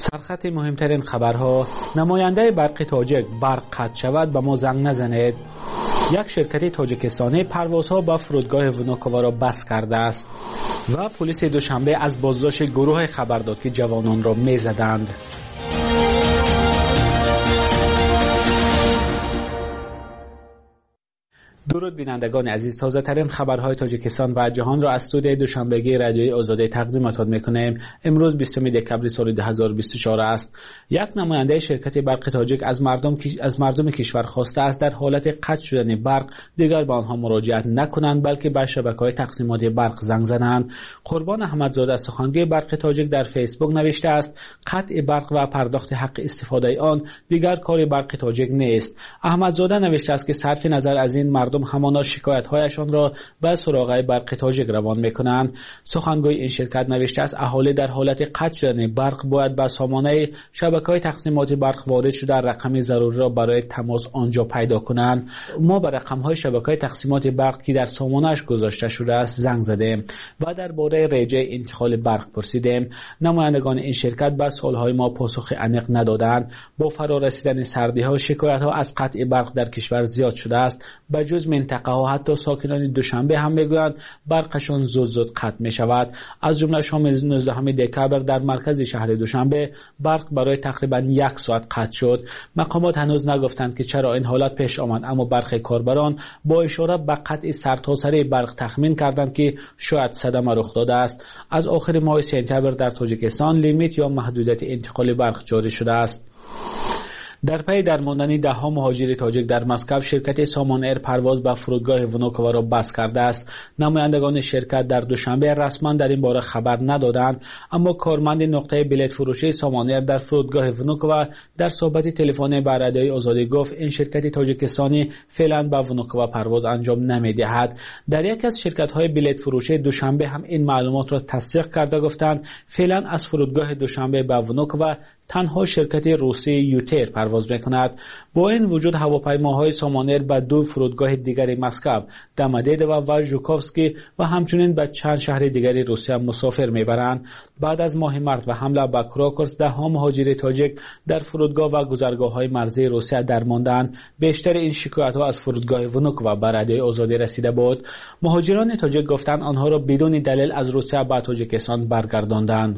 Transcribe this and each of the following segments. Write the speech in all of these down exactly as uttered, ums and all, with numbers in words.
سرخط مهمترین خبرها: نماینده برق تاجیک برق قطع شود به ما زنگ نزنید. یک شرکت تاجیکستانی پروازها به فرودگاه ونوکووا را بس کرده است و پلیس دوشنبه از بازداشت گروه خبر داد که جوانان را میزدند. درود بینندگان عزیز، تازه ترین خبرهای تاجیکستان و جهان را از استودیوی دوشنبگی رادیوی آزادی تقدیمتان میکنیم. امروز بیستم دکبر سال دو هزار و بیست و چهار است. یک نماینده شرکت برق تاجیک از مردم از مردم کشور خواسته است در حالت قطع شدن برق دیگر به آنها مراجعت نکنند، بلکه به شبکه‌های تقسیمات برق زنگ زنند. قربان احمدزاده سخنگوی برق تاجیک در فیسبوک نوشته است: قطع برق و پرداخت حق استفاده آن دیگر کار برق تاجیک نیست. احمدزاده نوشته است که صرف نظر از این مردم همانا شکایت‌هایشان را به سراغ برق تاجیک روان می‌کنند. سخنگوی این شرکت نوشته است: اهالی در حالت قطع شدن برق باید به سامانه شبکه‌های تقسیمات برق وارد شده رقم ضروری را برای تماس آنجا پیدا کنند. ما به رقم‌های شبکه‌های تقسیمات برق که در سامانه‌اش گذاشته شده است زنگ زدیم و درباره رجع انتقال برق پرسیدیم. نمایندگان این شرکت به سوال‌های ما پاسخ عمیق ندادند. با فرارسیدن سردی‌ها شکایت‌ها از قطع برق در کشور زیاد شده است. بجز منطقه ها حتی ساکنان دوشنبه هم میگویند برقشان زود زود قطع می شود. از جمله شام نوزدهم دکبر در مرکز شهر دوشنبه برق برای تقریبا یک ساعت قطع شد. مقامات هنوز نگفتند که چرا این حالت پیش آمد، اما برخی کاربران با اشاره به قطع سرتاسری برق تخمین کردند که شاید صدمه رخ داده است. از آخر ماه سپتامبر در تاجیکستان لیمیت یا محدودیت انتقال برق جاری شده است. در پی درماندن ده ها مهاجر تاجیک در مسکو، شرکت سامان ایر پرواز به فرودگاه ونوکووا را بس کرده است. نمایندگان شرکت در دوشنبه رسما در این باره خبر ندادند، اما کارمند نقطه بلیط فروشی سامان ایر در فرودگاه ونوکووا در صحبت تلفنی با رادیوی آزادی گفت این شرکت تاجیکستانی فعلا به ونوکووا پرواز انجام نمیدهد. در یک از شرکت‌های بلیط فروشی دوشنبه هم این معلومات را تصدیق کرده گفتند فعلا از فرودگاه دوشنبه به ونوکووا تنها شرکت روسی یوتر پرواز میکند. با این وجود هواپیماهای سامان ایر به دو فرودگاه دیگر مسکو، دمدیدو و ژوکوفسکی و همچنین به چند شهر دیگر روسیه مسافر میبرند. بعد از ماه مارس و حمله به کراکوس، ده ها مهاجر تاجیک در فرودگاه و گذرگاه‌های مرزی روسیه درماندند. بیشتر این شکایت‌ها از فرودگاه ونوکووا به رادیوی آزادی رسیده بود. مهاجران تاجیک گفتند آنها را بدون دلیل از روسیه به تاجیکستان برگرداندند.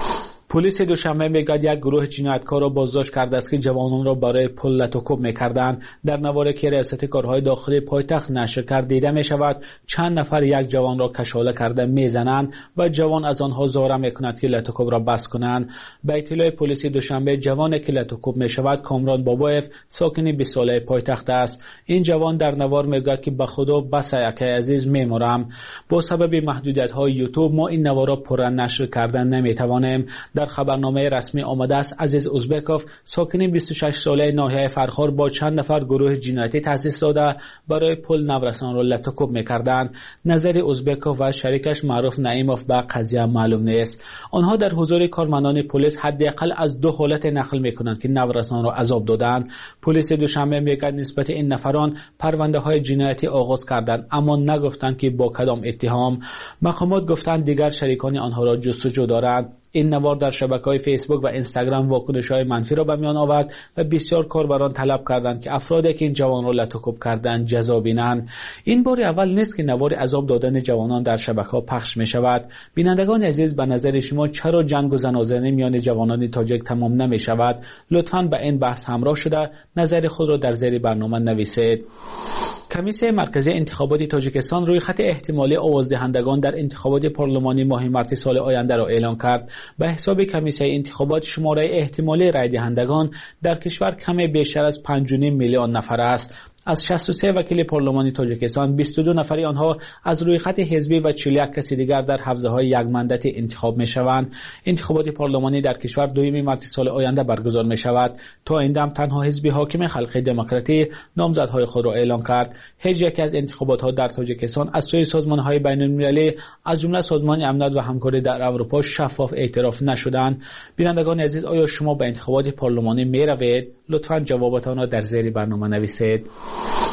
پلیس دوشنبه میگوید یک گروه جنایتکار را بازداشت کرده است که جوانان را برای پل لطوکوب میکردند. در نواری که ریاست کارهای داخلی پایتخت نشر کرد دیده می شود چند نفر یک جوان را کشاله کرده میزنند و جوان از آنها زاره میکند که لطوکوب را بس کنند. به اطلاع پلیس دوشنبه جوانی که لطوکوب می شود کامران بابایف ساکن بیست ساله پایتخت است. این جوان در نوار میگوید که به خدا بس یک عزیز میمرم. با سبب محدودیت های یوتیوب ما این نوار را پر نشر کردن نمیتوانیم. در خبرنامه رسمی آمده است عزیز ازبکوف ساکن بیست و شش ساله ناحیه فرخار با چند نفر گروه جنایتی تأسیس داده برای پل نورسان را لطوکوب میکردند. نظر ازبکوف و شریکش معروف نعیموف به قضیه معلوم نیست. آنها در حضور کارمندان پلیس حداقل از دو حالت نقل میکنند که نورسان را عذاب دادند. پلیس دوشنبه میگوید نسبت این نفران پرونده های جنایتی آغاز کردند، اما نگفتند که با کدام اتهام. مقامات گفتند دیگر شریکان آنها را جستجو دارند. این نوار در شبکه‌های فیسبوک و اینستاگرام واکنش‌های منفی را به میان آورد و بسیار کاربران طلب کردند که افرادی که این جوان را لطوکوب کردند جزا بینند. این بار اول نیست که نوار عذاب دادن جوانان در شبکه‌ها پخش می‌شود. بینندگان عزیز، به نظر شما چرا جنگ و زنازعه میان جوانان تاجیک تمام نمی‌شود؟ لطفاً به این بحث همراه شده نظر خود را در زیر برنامه نویسید. کمیسیون مرکزی انتخابات تاجیکستان روی خط احتمالی آوازدهندگان در انتخابات پارلمانی ماه مارس سال آینده را اعلام کرد. به حساب کمیسیون انتخابات شماره احتمالی رای دهندگان در کشور کمی بیشتر از پنج و نیم میلیون نفر است. از شصت و سه وکیل پارلمانی تاجیکستان بیست و دو نفری آنها از روی خط حزبی و چهل و یک کسی دیگر در حوزه‌های یک مندتی انتخاب می‌شوند. انتخابات پارلمانی در کشور دوم مارس سال آینده برگزار می‌شود. تا این دم تنها حزب حاکم خلق دموکراتی نامزدهای خود را اعلام کرد. هیچ یک از انتخابات‌ها در تاجیکستان از سوی سازمان‌های بین‌المللی از جمله سازمان امنیت و همکاری در اروپا شفاف اعتراف نشدند. بینندگان عزیز، آیا شما به انتخابات پارلمانی می‌روید؟ لطفاً جوابتان را در زیر برنامه نویسید.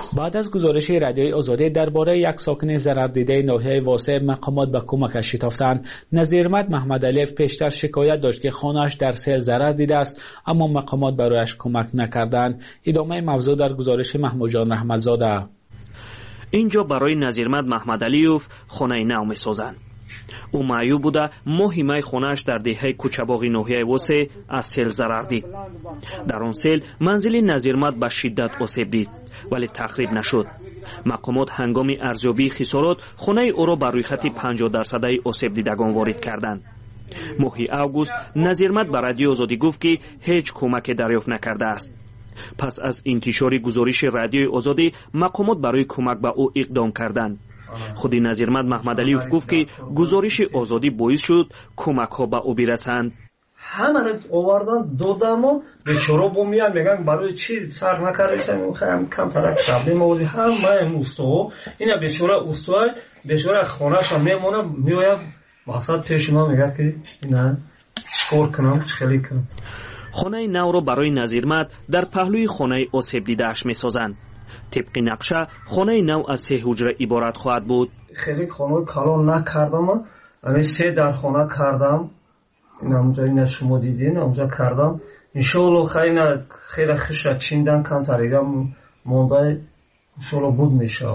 بعد از گزارش رادیوی آزادی درباره یک ساکن ضرر دیده ناحیه واسع مقامات به کمکش شتافتند، نظیرمد محمد علیف پیشتر شکایت داشت که خانه‌اش در سیل ضرر دیده است اما مقامات برایش کمک نکردند. ادامه موضوع در گزارش محمود جان رحمتزاده. اینجا برای نظیرمد محمد علیف خانه نو می‌سازند. او معیوب بوده ماهی مای خانه‌اش در دهه کوچه‌باغی ناحیه واسع از سیل ضرر دید. در آن سیل منزل نظیرمد به شدت آسیب دید ولی تخریب نشد. مقامات هنگام ارزیابی خسارات خانه او را بر روی خط پنجاه درصدی آسیب دیدگان وارد کردند. ماهی اوگوست نظیرمد به رادیو آزادی گفت که هیچ کمک دریافت نکرده است. پس از انتشار گزارش رادیوی آزادی مقامات برای کمک به او اقدام کردند. خود نظیرمد محمد علیف گفت که گزارش آزادی باعث شد کمک ها به او برسند. همه رو آوردن دادم و بیچاره با میان میگن برای چی سر نکردیشن خیلی کم طرف شبلی موضوعی هم من استو اینا بیچاره استوای بیچاره خونه‌اش میمونه میآید مقصد پیش ما میگه که اینا چیکار کنم خیلی کنم. خانه نو را برای نظیرمد در پهلوی خانه آسیب دیده‌اش میسازند. طبق نقشه خانه نو از سه حجره عبارت خواهد بود. خیلی خانه کلان نکردم، اما سه در خانه کردم. این همونجا این شما دیدین همونجا کردم. انشالله خیلی خیلی خیش چیندن کم تریدم مونده انشالله بود میشه.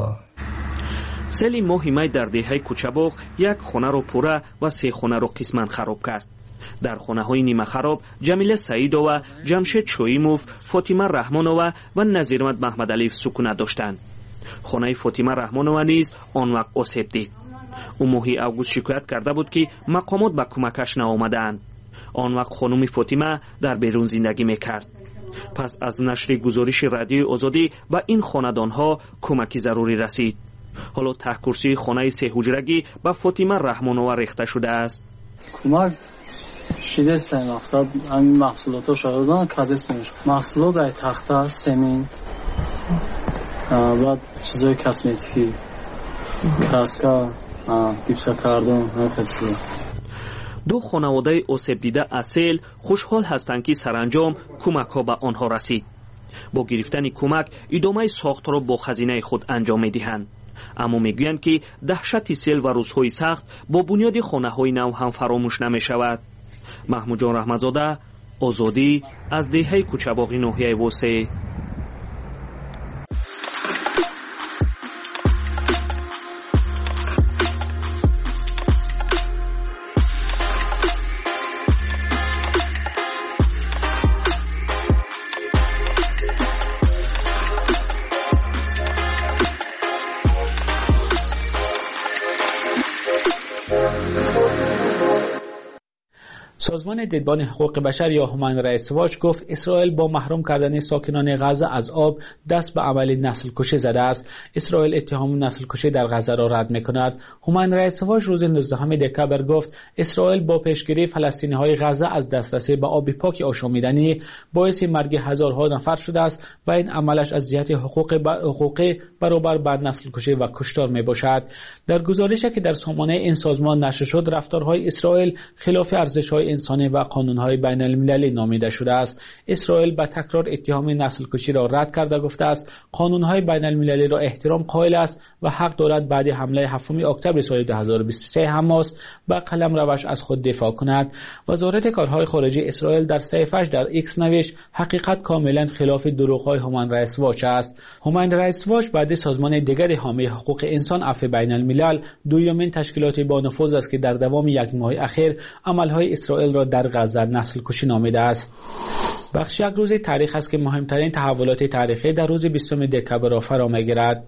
سیل ماه می در دهه کوچه‌باغ یک خانه را پوره و سه خانه را قسماً خراب کرد. در خانه های نیمه خراب جمیله سعیدова، جمشید شویموف، فاطمه رحمانova و نظیرمد محمد علیف سکونت داشتند. خانه فاطمه رحمانova نیز آن وقت آسیب دید. او ماهی اوگوست شکایت کرده بود که مقامات به کمکش نآمدند. آن وقت خانم فاطمه در بیرون زندگی میکرد. پس از نشر گزارش رادیوی آزادی به این خاندانها کمکی ضروری رسید. حالا ته کرسی خانه سه حجرگی به فاطمه رحمانova ریخته شده است. کمک شده است. مقصد همین محصولات ها شدن کادست میشه. محصولات ای تخته، سمنت، بعد چیزای کسمتیکی، کاسکا، گیپسا کردن، همین. دو خانواده آسیب دیده از سیل خوشحال هستند که سرانجام کمک ها به آنها رسید. با گرفتن کمک ادامه ساخت را با خزینه خود انجام میدهند. اما میگویند که دهشت سیل و روزهای سخت با بنیاد خانه های نو هم فراموش نمی شود. محمود جان رحمتزاده، آزادی، از دهه کوچه‌باغی ناحیه واسع. سازمان دیدبان حقوق بشر یا هومن رایتس واچ گفت اسرائیل با محروم کردن ساکنان غزه از آب دست به عمل نسل کشی زده است. اسرائیل اتهام نسل کشی در غزه را رد می‌کند. هومن رایتس واچ روز نوزدهم دکامبر گفت اسرائیل با پیشگیری فلسطینی‌های غزه از دسترسی به آب پاک آشامیدنی باعث مرگ هزارها نفر شده است و این عملش از جهت حقوق حقوقی برابر بر نسل کشی و کشتار میباشد. در گزارشی که در سامانه این سازمان نشر شد رفتارهای اسرائیل خلاف ارزش‌های انسانی و قانون‌های بین المللی نامیده شده است. اسرائیل با تکرار اتهام نسل کشی را رد کرده گفته است قانون‌های بین المللی را احترام قائل است و حق دارد بعد حمله هفتم اکتبر سال دو هزار و بیست و سه حماس به قلم روش از خود دفاع کند. وزارت کارهای خارجه اسرائیل در صفحه‌اش در ایکس نوشت حقیقت کاملا خلاف دروغ‌های هومن رایتس واچ است. هومن رایتس واچ بعد سازمان دیگر حامی حقوق انسان عفو بین الملل دومین تشکیلات با نفوذ است که در دوام یک ماه اخیر عمل‌های اسرائیل را در غزه نسل کشی نامیده است. بخش یک روز تاریخ است که مهمترین تحولات تاریخی در روز بیستم دکامبر را فرا می‌گیرد.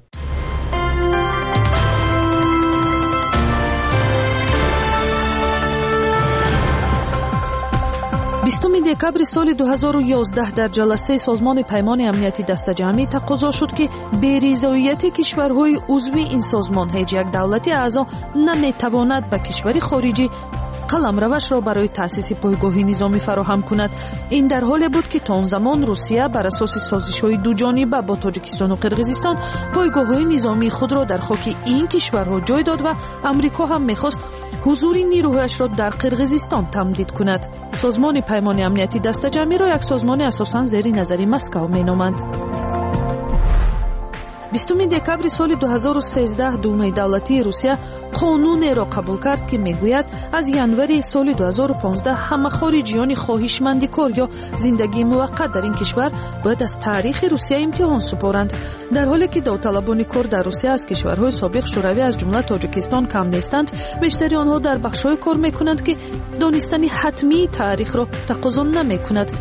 بیستم دکامبر سال دو هزار و یازده در جلسه سازمان پیمان امنیتی دسته‌جمعی تقاضا شد که بی‌رضایتی کشورهای عضو این سازمان هیچ یک دولتی اعضا نمی‌تواند به کشوری خارجی قلم روش را برای تأسیس پایگاهی نظامی فراهم کند. این در حالی بود که تا آن زمان روسیه بر اساس سازش‌های دو جانبه با تاجیکستان و قرقیزستان پایگاه‌های نظامی خود را در خاک این کشورها جای داد و امریکا هم می‌خواست حضور نیروهایش را در قرقیزستان تمدید کند. سازمان پیمان امنیتی دسته‌جمعی را یک سازمان اساساً زیر نظر مسکو می‌نامند. بیستم دکامبر سال دو هزار و سیزده دومای دولتی روسیه قانونی را قبول کرد که میگوید از ینوری سال دو هزار و پانزده همه خارجیان خواهشمند کار یا زندگی موقت در این کشور باید از تاریخ روسیه امتحان سپارند، در حالی که داوطلبان کار در روسیه از کشورهای سابق شوروی از جمله تاجیکستان کم نیستند. بیشتر آنها در بخش‌های کار میکنند که دانستن حتمی تاریخ را تقاضا نمیکند.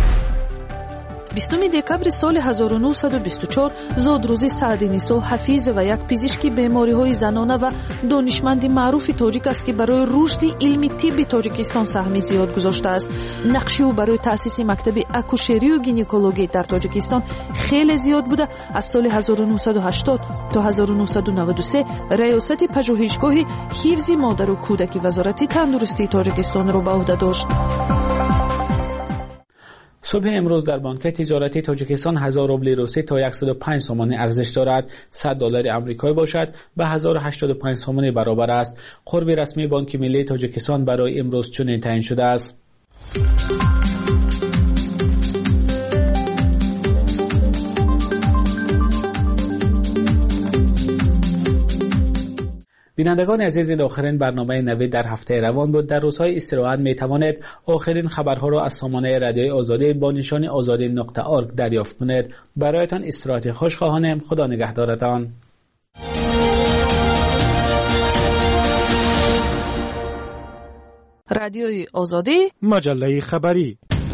بیستم دکامبر سال هزار و نهصد و بیست و چهار زادروزی سعدی نیسا حفیظ و یک پزشک بیماری‌های زنانه و دانشمند معروف تاجیک است که برای رشد علم طب تاجیکستان سهم زیاد گذاشته است. نقش او برای تأسیس مکتب اکوشری و گینکولوژی در تاجیکستان خیلی زیاد بوده. از سال هزار و نهصد و هشتاد تا هزار و نهصد و نود و سه ریاست پژوهشگاه حفظ مادر و کودک وزارت تندرستی تاجیکستان را به عهده داشت. صبح امروز در بانک تجارتی تاجیکستان هزار روبل روسی تا صد و پنج سومانی ارزش دارد. صد دلار آمریکایی باشد به هزار و هشتاد و پنج سومانی برابر است. قرب رسمی بانک ملی تاجیکستان برای امروز چنین تعیین شده است. بینندگان عزیز، این آخرین برنامه نوید در هفته روان بود. در روزهای استراحت می توانید آخرین خبرها را از سامانه رادیوی آزادی با نشان آزادی نقطه اورگ دریافت کنید. برایتان استراحت خوش خواهانم. خدا نگهدارتان. رادیوی آزادی، مجله خبری.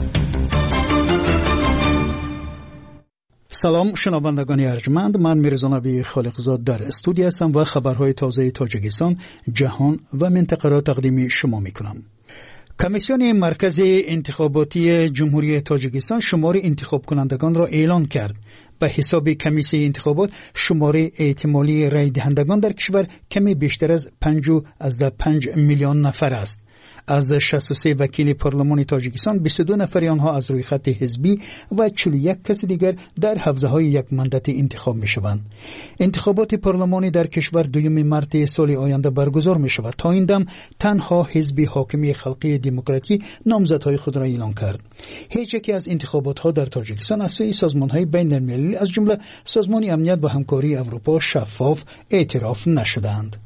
سلام شنوندگان ارجمند، من میرزا نبی خالقزاد در استودیو هستم و خبرهای تازه تاجیکستان، جهان و منطقه را تقدیم شما میکنم. کمیسیون مرکزی انتخاباتی جمهوری تاجیکستان شمار انتخاب کنندگان را اعلان کرد. به حساب کمیسیون انتخابات شمار احتمالی رای دهندگان در کشور کمی بیشتر از پنج از پنج میلیون نفر است. از شصت و سه وکیل پارلمان تاجیکستان بیست و دو نفر آنها از روی خط حزبی و چهل و یک کس دیگر در حوزه‌های یک مندت انتخاب می‌شوند. انتخابات پارلمانی در کشور دوم مارس سال آینده برگزار می‌شود. تا این دم تنها حزب حاکمی خلقی دموکراتی نامزدهای خود را اعلام کرد. هیچ یکی از انتخابات‌ها در تاجیکستان از سوی سازمان‌های بین‌المللی از جمله سازمان امنیت و همکاری اروپا شفاف اعتراف نشدند.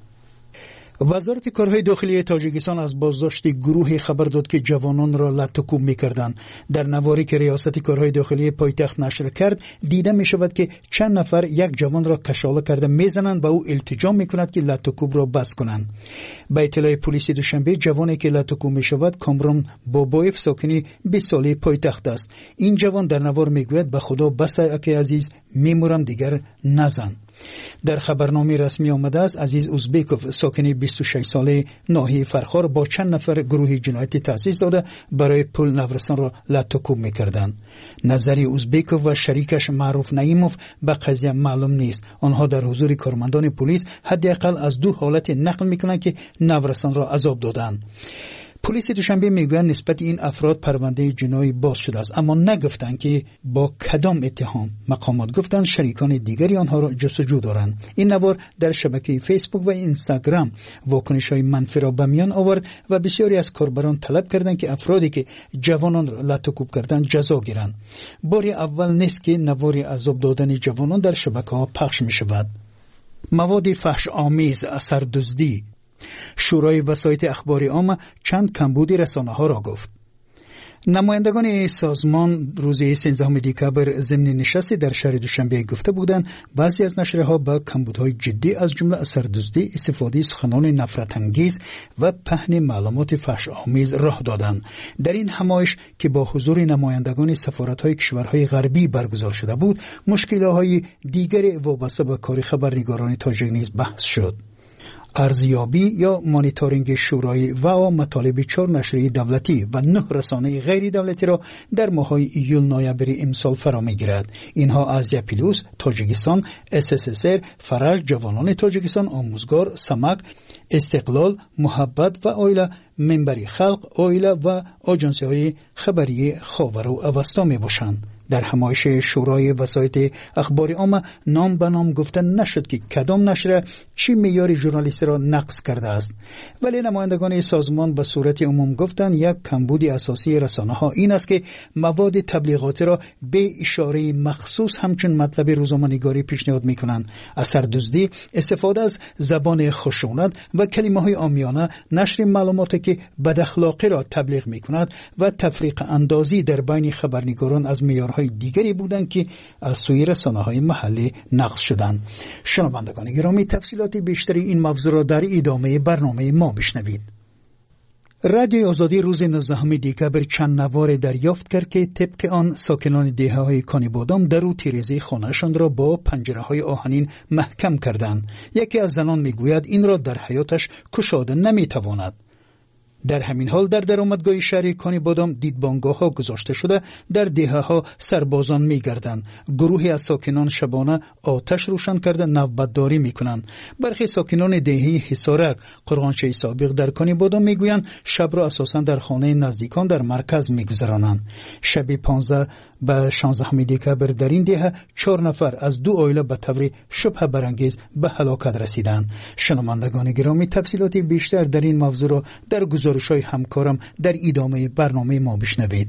وزارت کارهای داخلی تاجیکستان از بازداشت گروهی خبر داد که جوانان را لطوکوب می‌کردند. در نواری که ریاست کارهای داخلی پایتخت نشر کرد دیده می‌شود که چند نفر یک جوان را کشاله کرده می‌زنند و او التجا می‌کند که لطوکوب را بس کنند. به اطلاع پلیس دوشنبه جوانی که لطوکوب می‌شود کامران بابایف ساکنی بیست ساله پایتخت است. این جوان در نوار می‌گوید به خدا بس که عزیز می‌مرم دیگر نزن. در خبرنامه رسمی آمده است عزیز اوزبیکوف ساکنی بیست و شش ساله ناحیه فرخار با چند نفر گروه جنایتی تأسیس داده برای پول نورستان را لطوکوب می‌کردند. نظری اوزبیکوف و شریکش معروف نعیموف به قضیه معلوم نیست. آنها در حضور کارمندان پلیس حداقل از دو حالت نقل می‌کنند که نورستان را عذاب دادند. پلیس دوشنبه میگویند نسبت این افراد پرونده جنایی باز شده است، اما نگفتند که با کدام اتهام. مقامات گفتند شریکان دیگری آنها را جستجو دارند. این نوار در شبکه فیسبوک و اینستاگرام واکنش‌های منفی را به میان آورد و بسیاری از کاربران طلب کردند که افرادی که جوانان را لطوکوب کردند جزا گیرند. بار اول نیست که نوار عذاب دادن جوانان در شبکه‌ها پخش می‌شود. مواد فحش آمیز، اثر دزدی. شورای وسایط اخباری عامه چند کمبود رسانه‌ها را گفت. نمایندگان سازمان روز سیزدهم دکامبر ضمن نشستی در شهر دوشنبه گفته بودند بعضی از نشریه‌ها با کمبودهای جدی از جمله اثردزدی، استفاده سخنان نفرت انگیز و پهن معلومات فحش آمیز راه دادند. در این همایش که با حضور نمایندگان سفارت‌های کشورهای غربی برگزار شده بود، مشکل‌های دیگر وابسته به کار خبرنگاران تاجیک نیز بحث شد. ارزیابی یا مانیتورینگ شورای و مطالب چهار نشریه دولتی و نه رسانه غیر دولتی را در ماه‌های ایول نوامبر امسال فرا می‌گیرد. اینها آزیا پلوس، تاجیکستان، اس اس اس ار، فرج، جوانان تاجیکستان، آموزگار، سمک، استقلال، محبت و آیله منبری خلق، اویلا و آژانسی های خبری خاور و اوستا می باشند. در همایش شورای وسایط اخبار عامه نام به نام گفته نشد که کدام نشر چی معیار ژورنالیستی را نقض کرده است، ولی نمایندگان سازمان به صورت عموم گفتند یک کمبود اساسی رسانه ها این است که مواد تبلیغاتی را به اشاره مخصوص همچون مطلب روزنامه‌نگاری پیشنهاد می‌کنند. اثر دزدی، استفاده از زبان خشونت و کلمه های عامیانه، نشر معلوماتی که بد اخلاقی را تبلیغ می‌کند و تفریق اندازی در بین خبرنگاران از معیار دیگری بودند که از سوی رسانه‌های محلی نقض شدند. شنوندگان گرامی، تفصیلات بیشتری این موضوع را در ادامه برنامه ما بشنوید. رادیوی آزادی روز نوزدهم دکبر چند نوار دریافت کرد که طبق آن ساکنان دهه‌های کانیبادام در و تیریزی خانه‌شان را با پنجره‌های آهنین محکم کردند. یکی از زنان میگوید این را در حیاتش گشاده نمیتواند. در همین حال در درآمدگاه شهر کانیبادام دیدبانگاه‌ها گذاشته شده، در دهه‌ها سربازان می‌گردند. گروهی از ساکنان شبانه آتش روشن کرده نوبتداری می‌کنند. برخی ساکنان دهه حصارک، قرغانچه سابق در کانیبادام می‌گویند شب را اساساً در خانه نزدیکان در مرکز می‌گذرانند. شب پانزده به شانزدهم دکبر در این دهه چهار نفر از دو عائله به طور شبه برانگیز به هلاکت رسیدند. شنوندگان گرامی، تفصیلات بیشتر در این موضوع را در گزارش‌های همکارم در ادامه برنامه ما بشنوید.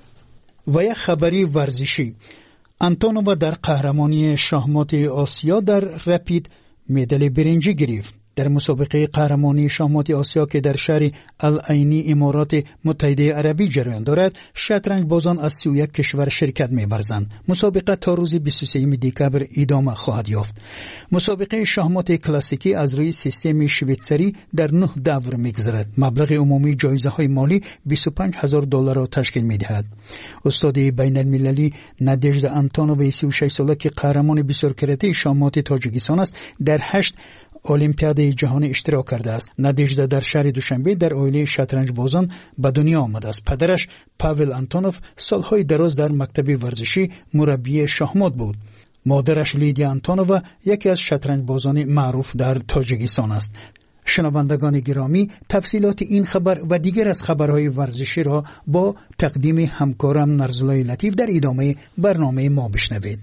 و یک خبری ورزشی: آنتونووا در قهرمانی شاهمات آسیا در رپید مدال برنجی گرفت. در مسابقه قهرمانی شاهمات آسیا که در شهر العینی امارات متحده عربی جریان دارد، شطرنج بازان از سی و یک کشور شرکت می‌ورزند. مسابقه تا روز بیست و سوم دکبر ادامه خواهد یافت. مسابقه شاهمات کلاسیکی از روی سیستم شویتزری در نه دور می‌گذرد. مبلغ عمومی جایزه‌های مالی بیست و پنج هزار دلار را تشکیل می‌دهد. استاد بین‌المللی نادژدا آنتونووا سی و شش ساله که قهرمان بسیار کرده شاهمات تاجیکستان است، در هشت المپیاد جهانی اشتراک کرده است. نادژدا در شهر دوشنبه در عائله شطرنج بازان به دنیا آمده است. پدرش پاول آنتونوف سالهای دراز در مکتب ورزشی مربی شاهمات بود. مادرش لیدیا آنتونووا یکی از شطرنج بازان معروف در تاجیکستان است. شنوندگان گرامی، تفصیلات این خبر و دیگر از خبرهای ورزشی را با تقدیم همکارم نرزلای لطیف در ادامه برنامه ما بشنوید.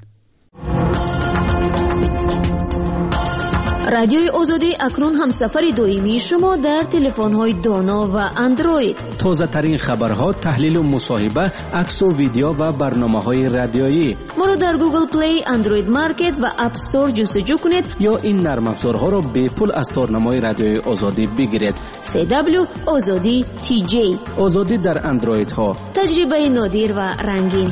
رادیوی آزادی اکنون هم سفر دائمی شما در تلفن‌های دانا و اندروید. تازه ترین خبرها، تحلیل و مصاحبه، عکس و ویدیو و برنامه‌های رادیویی. ما را در گوگل پلی، اندروید مارکت و اپ استور جستجو کنید یا این نرم افزارها را به پول از تارنمای رادیوی آزادی بگیرید. سی دبلیو آزادی تی جی. آزادی در اندروید ها. تجربه نادر و رنگین.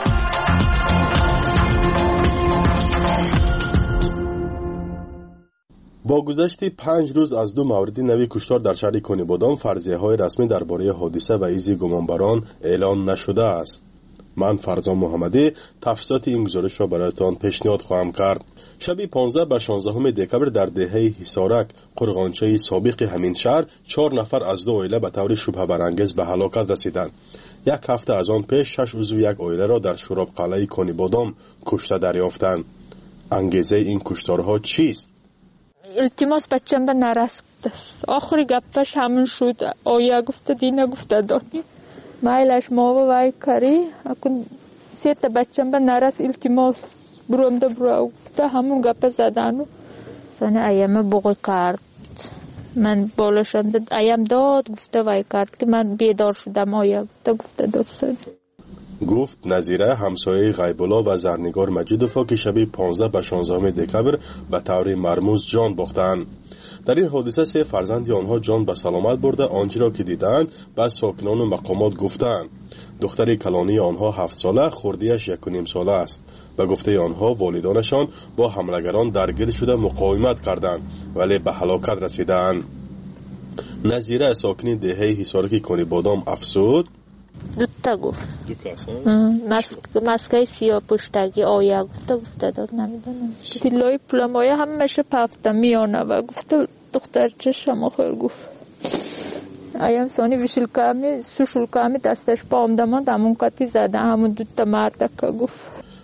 با گذشت پنج روز از دو مورد نوی کشتار در شهر کانیبادام، فرضیه‌های رسمی درباره حادثه و ایزی گمانبران اعلان نشده است. من فرزان محمدی تفصیلات این گزارش را برایتان پیشنهاد خواهم کرد. شب پانزده به شانزدهم دکبر در دهه حصارک، قرغانچه سابق همین شهر، چهار نفر از دو عائله به طور شبه برانگیز به هلاکت رسیدند. یک هفته از آن پیش شش عضو یک عائله را در شوراب قلعه کانیبادام کشته دریافتند. انگیزه این کشتارها چیست؟ التماس بچم به نرسید. آخری گپش همون شد. آیا گفته دینه گفته دادی مایلش ما و وای کاری اکن سه تا بچم به نرس التماس بروم ده برو گفته همون گپ زدن. سن ایام بغل کرد. من بالاشم داد ایام داد گفته وای کرد که من بیدار شدم. آیا گفته گفته داد سن. گفت نظیره همسایه غیب‌الله و زرنگار مجیدوفا که شب پانزده به شانزدهم دکبر به طور مرموز جان باختند. در این حادثه سه فرزند آنها جان به سلامت برده. آنچه را که دیدند بعد ساکنان و مقامات گفتند. دختر کلانی آنها هفت ساله، خردیش یک و نیم ساله است. به گفته آنها والدانشان با حملگران درگیر شده مقاومت کردند ولی به هلاکت رسیدند. نظیره ساکن دهه حصارک کانیبادام افسود دوتا گفت دو کس مسکه سیاه پشتگی آیا گفته گفته داد نمیدونم تیلای پلمایه همشه پفته میانه و گفته دختر چشم آخر گفت ایام سانی ویشل کمی سوشل کمی دستش پا آمده من دمون کتی زده همون دوتا مرده که گفت.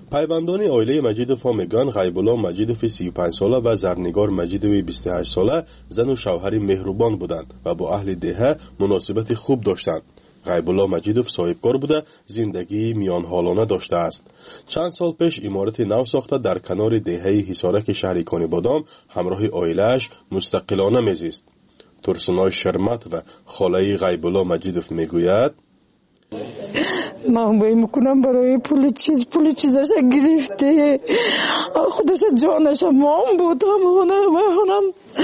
پیوندان عائله مجیدوف میگن غیب‌الله مجیدوف سی و پنج ساله و زرنگار مجیدوف بیست و هشت ساله زن و شوهری مهربان بودند و با اهل دهه مناسبت خوب داشتند. غیب‌الله مجیدوف صاحبکار بوده، زندگی میان حالانه داشته است. چند سال پیش عمارت نو ساخته در کنار دهه حصارک شهر کانیبادام همراه عائله‌اش مستقلانه میزیست. ترسنای شرمت و خاله غیب‌الله مجیدوف میگوید من باید میکنم برای پول چیز پول چیزش گرفته خودش جانش مام بود همونه و هونم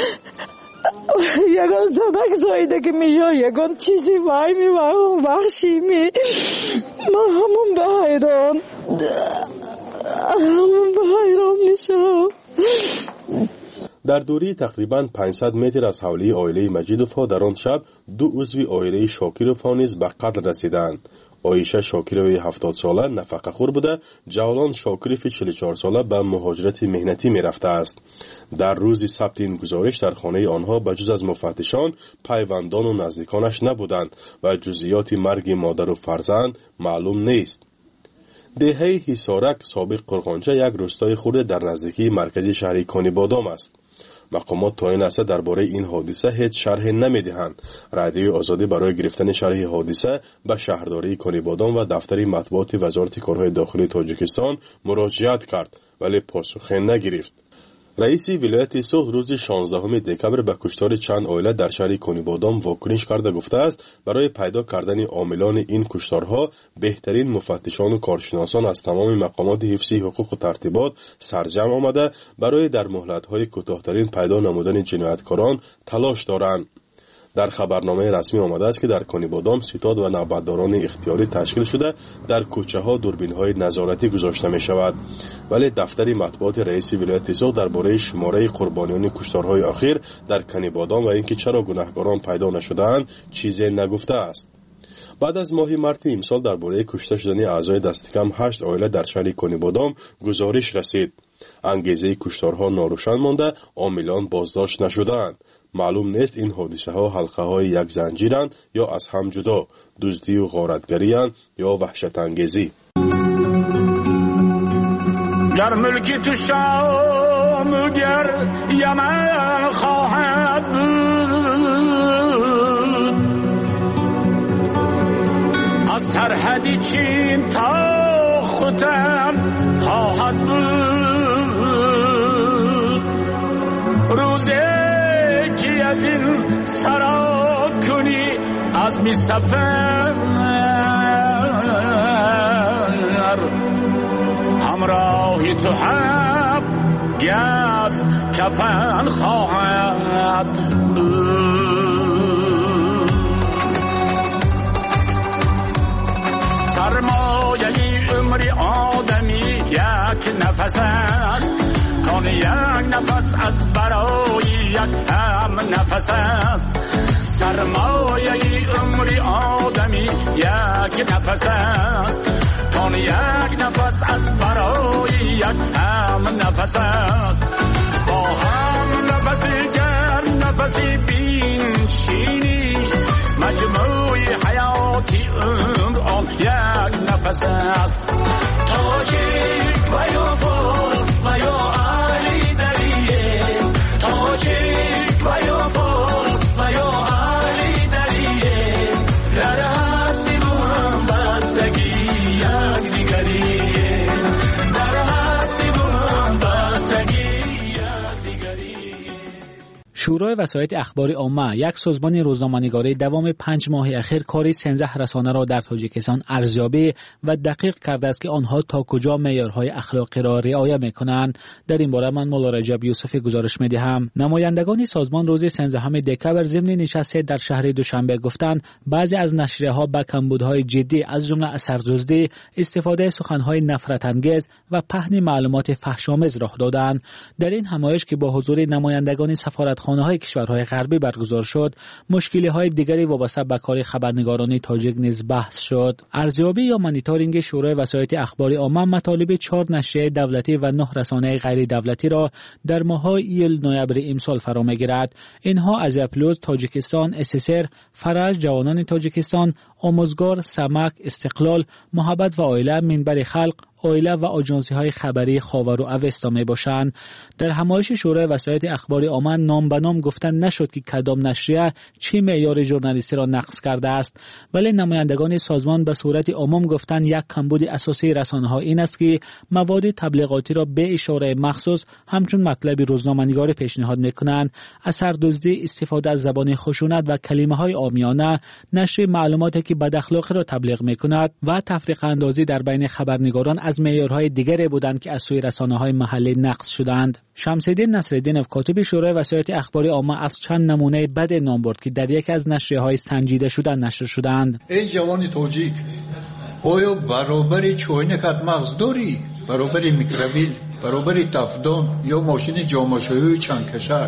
یگان زدک زایده که میاد یگان چیزی وای می وای وحشی می من همون به حیران همون به حیران میشم. در دوری تقریباً پانصد متر از حولی عائله مجیدوف در آن شب دو عضو عائله شاکروف نیز به قتل رسیدند. عایشه شاکروف هفتاد ساله نفقه خور بوده، جولان شاکروف چهل و چهار ساله به مهاجرت مهنتی می رفته است. در روز ثبت این گزارش در خانه آنها بجز از مفتشان پیوندان و نزدیکانش نبودند و جزئیات مرگ مادر و فرزند معلوم نیست. دهه حصارک سابق قرغانچه یک روستای خرد در نزدیکی مرکزی شهر کانیبادام است. مقامات تا این لحظه درباره این حادثه هیچ شرح نمیدهند. رادیوی آزادی برای گرفتن شرح حادثه به شهرداری کانیبادام و دفتر مطبوعات وزارت کارهای داخلی تاجیکستان مراجعت کرد ولی پاسخی نگرفت. رئیس ولایت سوخت روز شانزدهم دکبر به کشتار چند عائله در شهر کانیبادام واکنش کرده گفته است برای پیدا کردن عاملان این کشتارها بهترین مفتشان و کارشناسان از تمام مقامات حفظی حقوق و ترتیبات سرجم آمده برای در مهلت‌های کوتاه‌ترین پیدا نمودن جنایتکاران تلاش دارند. در خبرنامه رسمی آمده است که در کانیبادام ستاد و نوبتداران اختیاری تشکیل شده در کوچه ها دوربین های نظارتی گذاشته می شود، ولی دفتر مطبوعات رئیس ولایت سوخت درباره شماره قربانیان کشتارهای اخیر در کانیبادام و اینکه چرا گناهکاران پیدا نشده‌اند چیزی نگفته است. بعد از ماه مارس امسال درباره کشته شدن اعضای دست کم هشت عائله در شهر کانیبادام گزارش رسید. انگیزه کشتارها ناروشن مانده، عاملان بازداشت نشده‌اند. معلوم نیست این حادثه ها حلقه های یک زنجیرند یا از هم جدا، دزدی و غارتگری اند یا وحشت انگیزی. گر ملکی تو شام گر یمن خواهد بود، از سرحدی چین تا ختم خواهد بود. روزه از این سرا کنی از می سفر همراهی تو هم گز کفن خواهد بود. سرمایه عمر آدمی یک نفس است، کان یک نفس از برای یک هم نفس است. سرمایه عمر آدمی یک نفس است، کان یک نفس از برای یک هم نفس است. با هم نفسی گر نفسی بین شینی، مجموع حیاتی عمر آن یک نفس است. تاجیک و یا باز و یا علی دریه، تاجیک و یا باز و یا علی دریه، در هستی با هم بستگی یک دیگریه، در هستی با هم بستگی یک دیگریه. شورای وسایط اخباری عامه، یک سازمان روزنامه‌نگاری دوام پنج ماه اخیر کاری سیزده رسانه را در تاجیکستان ارزیابی و دقیق کرده است که آنها تا کجا معیارهای اخلاقی را رعایت می‌کنند. در این باره من مولا رجب یوسفی گزارش می‌دهم. نمایندگان سازمان روز سیزدهم دکبر ضمن نشست در شهر دوشنبه گفتند بعضی از نشریه‌ها با کمبودهای جدی از جمله اثردزدی، استفاده سخن‌های نفرت انگیز و پهن معلومات فحش‌آمیز راه دادند. در این همایش که با حضور نمایندگان سفارتخانه‌های کشورهای غربی برگزار شد، مشکل‌های دیگری وابسته به کار خبرنگاران تاجیک نیز بحث شد. ارزیابی یا مانیتورینگ شورای وسایط اخباری عامه مطالب چهار نشریه دولتی و نه رسانه غیر دولتی را در ماه‌های ایل نوامبر امسال فرا می‌گیرد. اینها از پلوز تاجیکستان، اسسر، فرج، جوانان تاجیکستان، آموزگار، سمک، استقلال، محبت و عائله، منبر خلق، اویلا و آژانس‌های خبری خاور و اوستا میباشند. در همایش شورای وسایل اخبار عامه نام به نام گفتن نشد که کدام نشریه چی معیار ژورنالیستی را نقض کرده است، ولی نمایندگان سازمان به صورت عموم گفتند یک کمبود اساسی رسانه‌ها این است که مواد تبلیغاتی را به اشاره مخصوص همچون مطلب روزنامه‌نگاری پیشنهاد می‌کنند، اثردزدی، استفاده از زبان خشونت و کلمه‌های عامیانه، نشر معلوماتی که بداخلاقی را تبلیغ می‌کند و تفریق اندازی در بین خبرنگاران از معیارهای دیگری بودند که از سوی رسانه‌های محلی نقض شدند. شمس‌الدین نصرالدینov کاتب شورای وسایل اخبار عامه از چند نمونه بد نام برد که در یک از نشریه‌های سنجیده شده نشر شدند. ای جوان توجیک، آیا برابر چوینکت مغز داری؟ برابر میکروبیل، برابر تفدان یا ماشین جامعه‌شویی چند کشور؟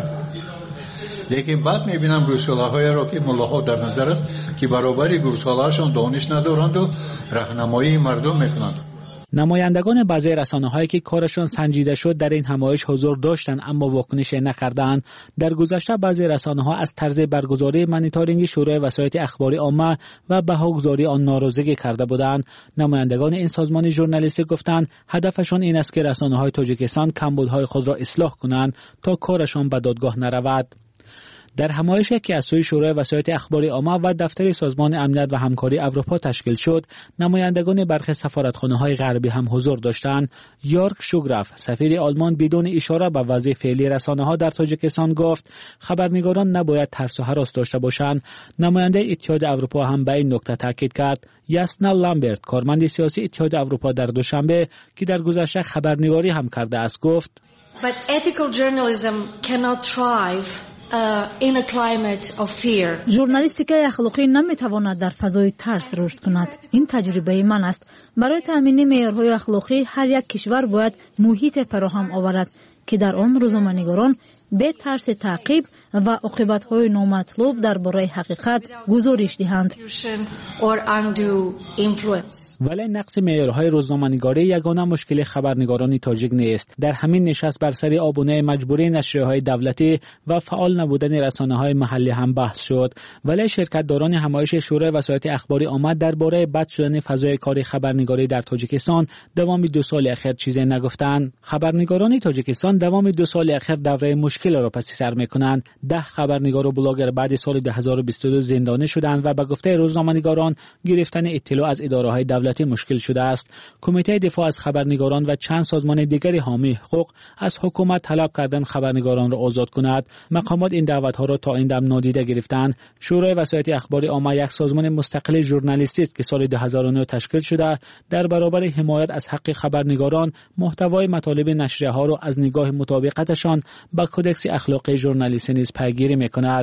لیکن بعد میبینم گوساله را که ملاها در نظر است که برابر گوساله‌شان دانش ندارند و راهنمایی مردم میکنند. نمایندگان بعضی رسانه‌هایی که کارشان سنجیده شد در این همایش حضور داشتند اما واکنش نکردند. در گذشته بعضی رسانه‌ها از طرز برگزاری مانیتورینگ شورای وسایل اخبار عامه و بهاگذاری آن ناراضی کرده بودند. نمایندگان این سازمان ژورنالیستی گفتند هدفشان این است که رسانه‌های تاجیکستان کمبودهای خود را اصلاح کنند تا کارشان به دادگاه نرود. در همایشی که از سوی شورای وسایل اخبار عامه و دفتر سازمان امنیت و همکاری اروپا تشکیل شد، نمایندگان برخی سفارتخانه‌های غربی هم حضور داشتند. یورک شوگراف، سفیر آلمان، بدون اشاره به وضع فعلی رسانه‌ها در تاجیکستان گفت خبرنگاران نباید ترس و هراس داشته باشند. نماینده اتحاد اروپا هم به این نکته تاکید کرد. یاسنا لامبرت، کارمند سیاسی اتحاد اروپا، در دوشنبه که در گذشته خبرنگاری هم کرده است گفت But ethical journalism cannot thrive Uh, in a climate of fear. ژورنالیستیک اخلاقی نمیتواند در فضای ترس رشد کند. این تجربه من است. برای تامین معیارهای اخلاقی هر یک کشور باید محیط فراهم آورد که در آن روزنامه‌نگاران به ترس تعقیب و عاقبت‌های نامطلوب درباره حقیقت گزارش دهند. ولی نقص معیارهای روزنامه‌نگاری یگانه مشکل خبرنگاران تاجیک نیست. در همین نشست بر سر آبونه مجبوری نشریه‌های دولتی و فعال نبودن رسانه‌های محلی هم بحث شد. ولی شرکت‌داران همایش شورای وسایل اخبار عامه درباره بد شدن فضای کاری خبرنگاری در تاجیکستان دوام دو سال اخیر چیزی نگفتند. خبرنگاران تاجیکستان دوام دو سال اخیر دوره مشکل را پس سر می‌کنند. ده خبرنگار و بلاگر بعد سال دو هزار و بیست و دو زندانی شدند و به گفته روزنامه‌نگاران گرفتن اطلاع از اداره‌های دولتی مشکل شده است. کمیته دفاع از خبرنگاران و چند سازمان دیگری حامی حقوق از حکومت طلب کردند خبرنگاران را آزاد کند. مقامات این دعوت‌ها را تا این دم نادیده گرفتند. شورای وسایل اخبار عامه یک سازمان مستقل ژورنالیستی است که سال دو هزار و نه تشکیل شده در برابر حمایت از حق خبرنگاران محتوای مطالب نشریه‌ها را از نگاه مطابقتشان با کدکس اخلاقی ژورنالیستی نیز پیگیری می‌کند.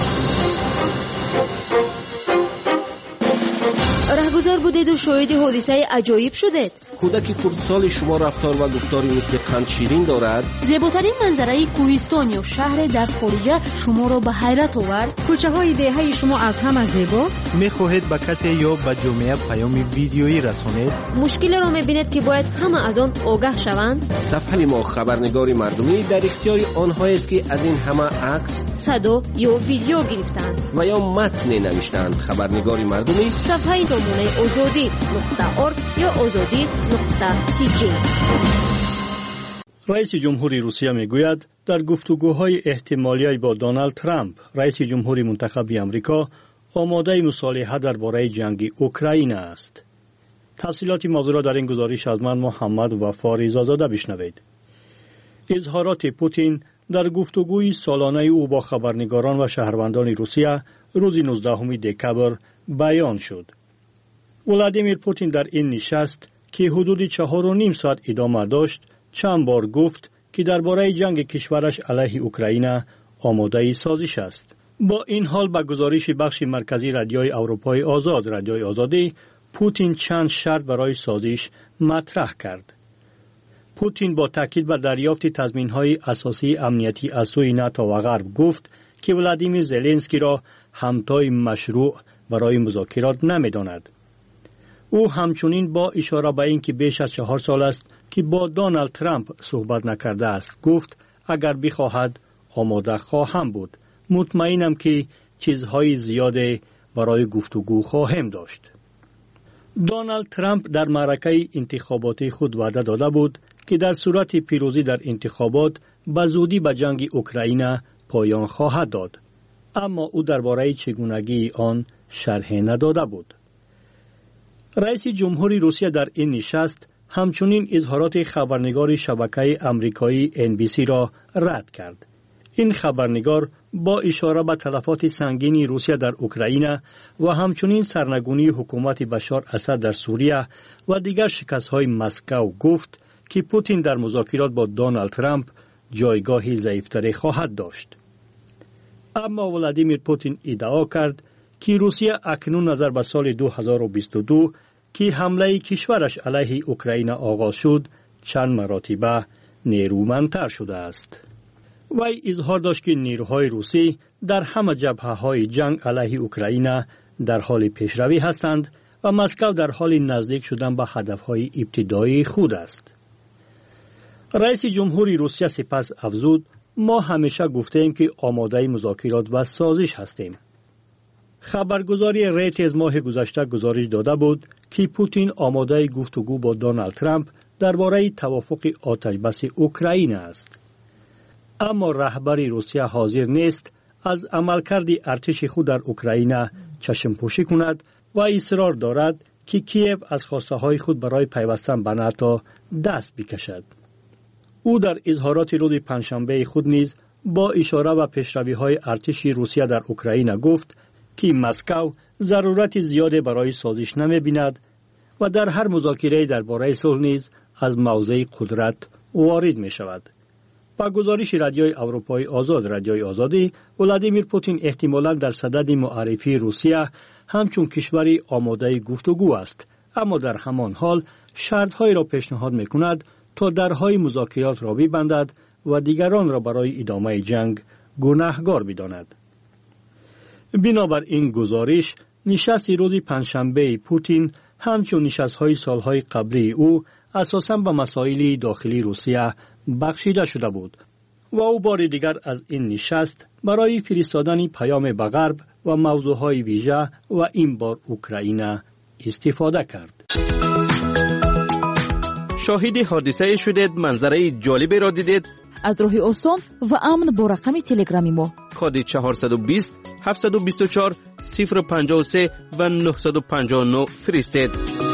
رهگذر بودید و شاهد حادثه عجایب شدید. کودک کردستان شما رفتار و گفتاری مثل قند شیرین دارد. زیباترین منظره کوهستان یا شهر در خارجه شما را به حیرت آورد. کوچه های دهه شما از همه زیباست. میخواهید به کسی یا به جامعه پیام ویدیویی رسانید؟ مشکل را میبینید که باید همه از آن آگاه شوند. صفحه ما خبرنگاری مردمی در اختیار آنها است که از این همه عکس، صدا یا ویدیو گرفتند و یا متن نوشتند. خبرنگاری مردمی صفحه نمونه آزادی نقطه ارگ یا آزادی نقطه تی جی. رئیس جمهوری روسیه میگوید در گفتگوهای احتمالی با دونالد ترامپ رئیس جمهوری منتخب آمریکا آماده مصالحه درباره جنگ اوکراین است. تفصیلات موضوع را در این گزارش از من محمد وفا رضازاده بشنوید. اظهارات پوتین در گفتگوی سالانه او با خبرنگاران و شهروندان روسیه روز نوزدهم دکبر بیان شد. ولادیمیر پوتین در این نشست که حدود چهار و نیم ساعت ادامه داشت چند بار گفت که درباره جنگ کشورش علیه اوکراین آماده سازش است. با این حال به گزارش بخش مرکزی رادیوی اروپای آزاد رادیوی آزادی پوتین چند شرط برای سازش مطرح کرد. پوتین با تاکید بر دریافت تضمین‌های اساسی امنیتی از سوی ناتو و غرب گفت که ولادیمیر زلنسکی را همتای مشروع برای مذاکرات نمی‌داند. او همچنین با اشاره به اینکه بیش از چهار سال است که با دونالد ترامپ صحبت نکرده است گفت اگر بخواهد آماده خواهم بود. مطمئنم که چیزهای زیاده برای گفتگو خواهم داشت. دونالد ترامپ در معرکه انتخاباتی خود وعده داده بود که در صورت پیروزی در انتخابات به زودی به جنگ اوکراین پایان خواهد داد. اما او درباره چگونگی آن شرح نداده بود. رئیس جمهوری روسیه در این نشست همچنین اظهارات خبرنگار شبکه آمریکایی ان بی سی را رد کرد. این خبرنگار با اشاره به تلفات سنگین روسیه در اوکراین و همچنین سرنگونی حکومت بشار اسد در سوریه و دیگر شکست‌های مسکو گفت که پوتین در مذاکرات با دونالد ترامپ جایگاهی ضعیفتری خواهد داشت. اما ولادیمیر پوتین ادعا کرد که روسیه اکنون نظر به سال دو هزار و بیست و دو که حمله کشورش علیه اوکراین آغاز شد چند مراتبه نیرومندتر شده است. وی اظهار داشت که نیروهای روسی در همه جبهه‌های جنگ علیه اوکراین در حال پیشروی هستند و مسکو در حال نزدیک شدن به هدفهای ابتدایی خود است. رئیس جمهوری روسیه سپس افزود: ما همیشه گفتیم که آماده مذاکرات و سازش هستیم. خبرگزاری ریترز ماه گذشته گزارش داده بود که پوتین آماده گفتگو با دونالد ترامپ درباره توافق آتش‌بس اوکراین است. اما رهبر روسیه حاضر نیست از عملکرد ارتش خود در اوکراین چشم پوشی کند و اصرار دارد که کیف از خواسته های خود برای پیوستن به ناتو دست بکشد. او در اظهارات روز پنجشنبه خود نیز با اشاره به پیشروی های ارتش روسیه در اوکراین گفت که مسکو ضرورت زیاد برای سازش نمی بیند و در هر مذاکره درباره صلح نیز از موضع قدرت وارد می شود. با گزارش رادیوی اروپای آزاد رادیوی آزادی، ولادیمیر پوتین احتمالاً در صدد معرفی روسیه همچون کشوری آماده گفتگو است، اما در همان حال شرط‌هایی را پیشنهاد می‌کند تا درهای مذاکرات را ببندد و دیگران را برای ادامه جنگ گناهکار بداند. بنابر این گزارش، نشست روز پنجشنبه پوتین همچون نشست‌های سالهای قبلی او اساساً به مسائل داخلی روسیه بخشیده شده بود و او بار دیگر از این نشست برای فرستادن پیام به غرب و موضوعهای ویژه و این بار اوکراین استفاده کرد. شاهد حادثه شدید، منظره جالبی را دیدید؟ از راه آسان و امن با رقم تلگرامی ما کد چهارصد و بیست هفتصد و بیست و چهار صفر پنجاه و سه و نهصد و پنجاه و نه فرستید.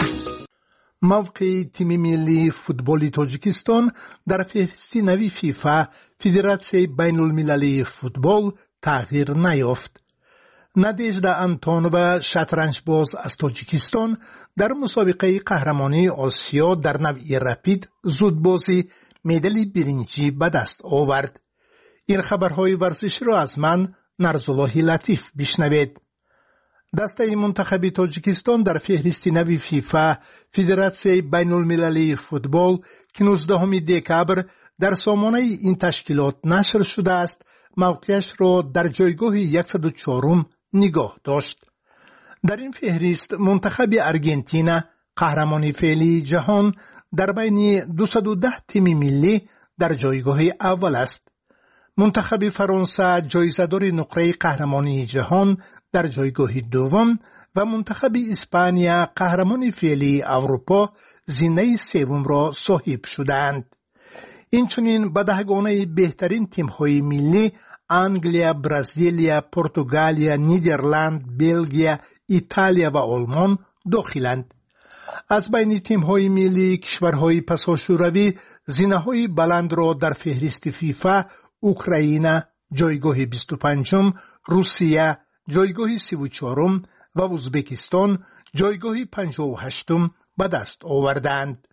موقع تیم ملی فوتبال تاجیکستان در فهرست نوی فیفا فدراسیون بین المللی فوتبال تغییر نیافت. نادژدا انتونووا شطرنج باز از تاجیکستان در مسابقه قهرمانی آسیا در نوع رپید زودبازی مدال برنجی به دست آورد. این خبرهای ورزشی را از من نرزالله لطیف بشنوید. دسته منتخب تاجیکستان در فهرست نوی فیفا فدراسیون بین المللی فوتبال که نوزدهم دکبر در سامانه این تشکیلات نشر شده است موقعش را در جایگاه صد و چهار نگاه داشت. در این فهرست منتخب ارژانتین قهرمان فعلی جهان در بین دویست و ده تیم ملی در جایگاه اول است. منتخب فرانسه جایزه‌دار نقره قهرمانی جهان در جایگاه دوم و منتخب اسپانیا قهرمان فعلی اروپا زینه سوم را صاحب شدند. اینچنین به دهگانه بهترین تیم‌های ملی انگلیا، برزیلیا، پرتغالیا، نیدرلند، بلژیا، ایتالیا و آلمان داخلند. از بین تیم‌های ملی کشورهای پساشوروی زینه‌های بلند را در فهرست فیفا اوکراین جایگاه بیست و پنجم، روسیه جایگاه سی و چهارم و ازبکستان جایگاه پنجاه و هشتم به دست آوردند.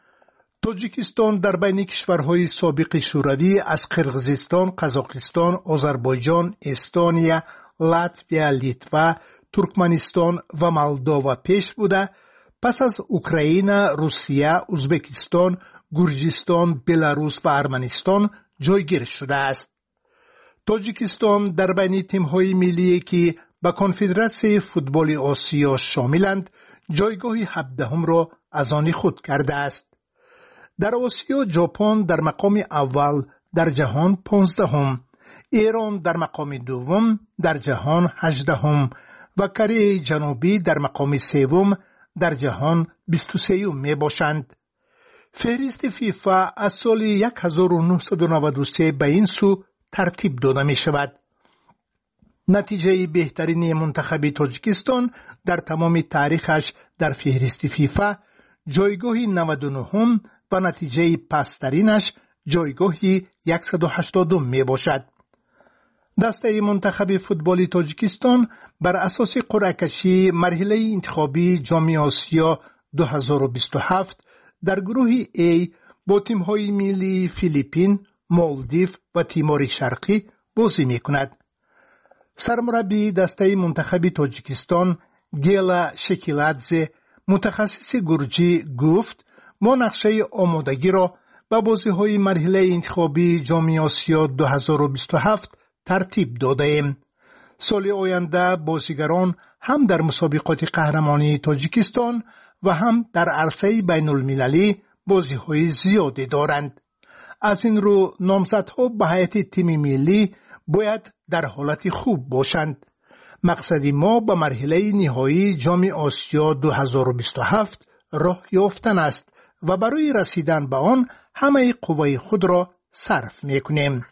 تاجیکستان در بین کشورهای سابق شوروی از قرقیزستان، قزاقستان، آذربایجان، استونیا، لاتویا، لیتوا، ترکمنستان و مولداوا پیش بوده، پس از اوکراین، روسیه، ازبکستان، گرجستان، بلاروس و ارمنستان جایگیر شده است. تاجیکستان در بین تیم‌های ملی که به کنفدراسیون فوتبال آسیا شاملند جایگاه هفدهم را از آن خود کرده است. در آسیا ژاپن در مقام اول در جهان پانزدهم، ایران در مقام دوم در جهان هجدهم و کره جنوبی در مقام سوم در جهان بیست و سوم می باشند. فهرست فیفا از سال هزار و نهصد و نود و سه به این سو ترتیب داده می شود. نتیجه بهترین منتخب تاجیکستان در تمام تاریخش در فهرست فیفا جایگاه نود و نه و نتیجه پسترینش جایگاه صد و هشتاد می باشد. دسته منتخب فوتبال تاجیکستان بر اساس قرعه کشی مرحله انتخابی جام آسیا دو هزار و بیست و هفت در گروه A با تیم‌های ملی فیلیپین، مالدیو و تیمور شرقی بازی می‌کند. سرمربی دسته منتخب تاجیکستان گیلا شکیلادزه متخصص گرجی گفت ما نقشه آمادگی را به بازی‌های مرحله انتخابی جام آسیا دو هزار و بیست و هفت ترتیب داده ایم. سال آینده بازیگران هم در مسابقات قهرمانی تاجیکستان و هم در عرصه بین المللی بازی‌های زیادی دارند. از این رو نامزدها به هیئت تیم ملی باید در حالت خوب باشند. مقصد ما به مرحله نهایی جام آسیا دو هزار و بیست و هفت راه یافتن است و برای رسیدن به آن همه قوای خود را صرف می‌کنیم.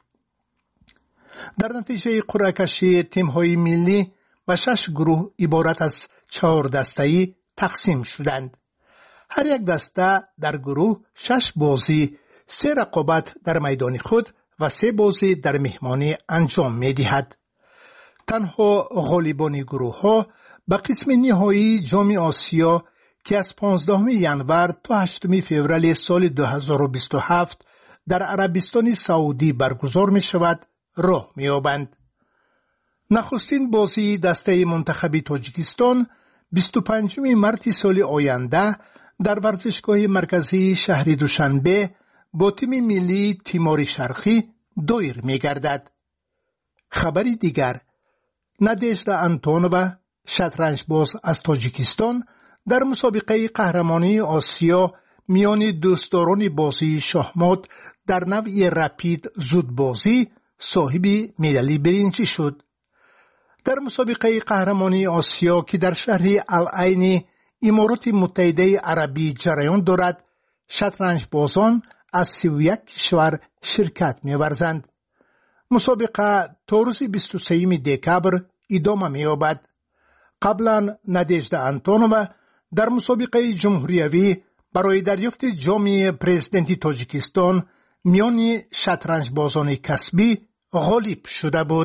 در نتیجه قرعه کشی تیم‌های ملی به شش گروه عبارت از چهار دسته‌ای تقسیم شدند. هر یک دسته در گروه شش بازی، سه رقابت در میدان خود و سه بازی در مهمانی انجام می‌دهد. تنها غالبان گروه‌ها به قسم نهایی جام آسیا که از پانزدهم ژانویه تا هشتم فوریه سال دو هزار و بیست و هفت در عربستان سعودی برگزار می‌شود راه می‌یابند. نخستین بازی دسته منتخب تاجیکستان بیست و پنجم مارس سال آینده در ورزشگاه مرکزی شهر دوشنبه با تیم ملی تیمور شرقی دایر می‌گردد. خبری دیگر، نادژدا آنتونووا شطرنج باز از تاجیکستان در مسابقه قهرمانی آسیا میان دوستداران بازی شахمات در نوع رپید زودبازی صاحب مدال برنجی شد. در مسابقه قهرمانی آسیا که در شهر العین امارات متحده عربی جریان دارد، شطرنج بازان از سی و یک کشور شرکت می‌ورزند. مسابقه تا روز بیست و سوم دکبر ادامه می‌یابد. قبلا نادژدا آنتونووا در مسابقه جمهوریوی برای دریافت جام پرزیدنتی تاجیکستان میان شطرنج بازان کسبی غالب شده بود.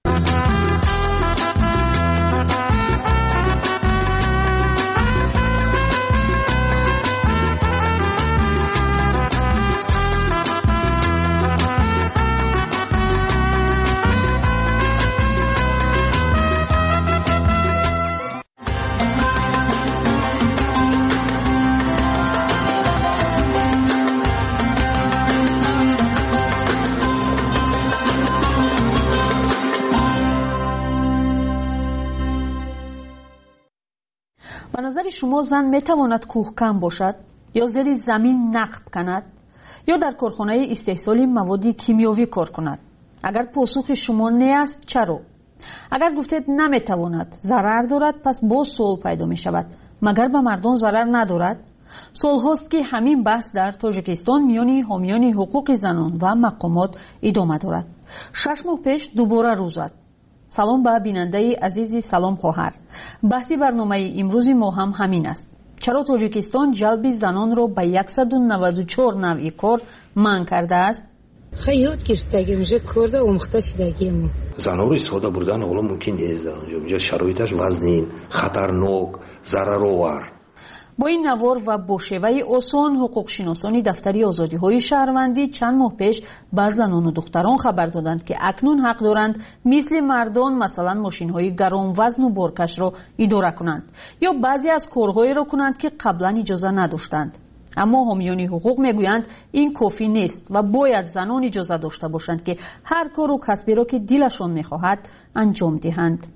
به نظر شما زن میتواند کوهکن باشد یا زیر زمین نقب کند یا در کارخانه استحصال مواد کیمیاوی کار کند؟ اگر پاسخ شما نه است چرا؟ اگر گفتید نمیتواند، ضرر دارد، پس باز سوال پیدا می شود مگر به مردم ضرر ندارد؟ سال هاست که همین بحث در تاجیکستان میان حامیان حقوق زنان و مقامات ادامه دارد. شش ماه پیش دوباره روز زد. سلام به بیننده عزیزی، سلام خواهر. بحثی برنامه امروز ما هم همین است. چرا تاجیکستان جلب زنان را به صد و نود و چهار نوع کار منع کرده است؟ خیلی یاد گرفتگی میشه کار ده آموخته شدگی ما. زنها رو استفاده بردن حالا ممکن نیست در اونجا. اونجا شرایطش وزنین، خطرناک، ضررآور. با این نوار و با شیوه آسان حقوق شناسانی دفتری آزادی های شهروندی چند ماه پیش به زنان و دختران خبر دادند که اکنون حق دارند مثل مردان مثلا ماشین های گران وزن و بارکش را اداره کنند یا بعضی از کارهایی را کنند که قبلا اجازه نداشتند. اما حامیان حقوق میگویند این کافی نیست و باید زنان اجازه داشته باشند که هر کار و کسبی را که دلشان میخواهد انجام دهند.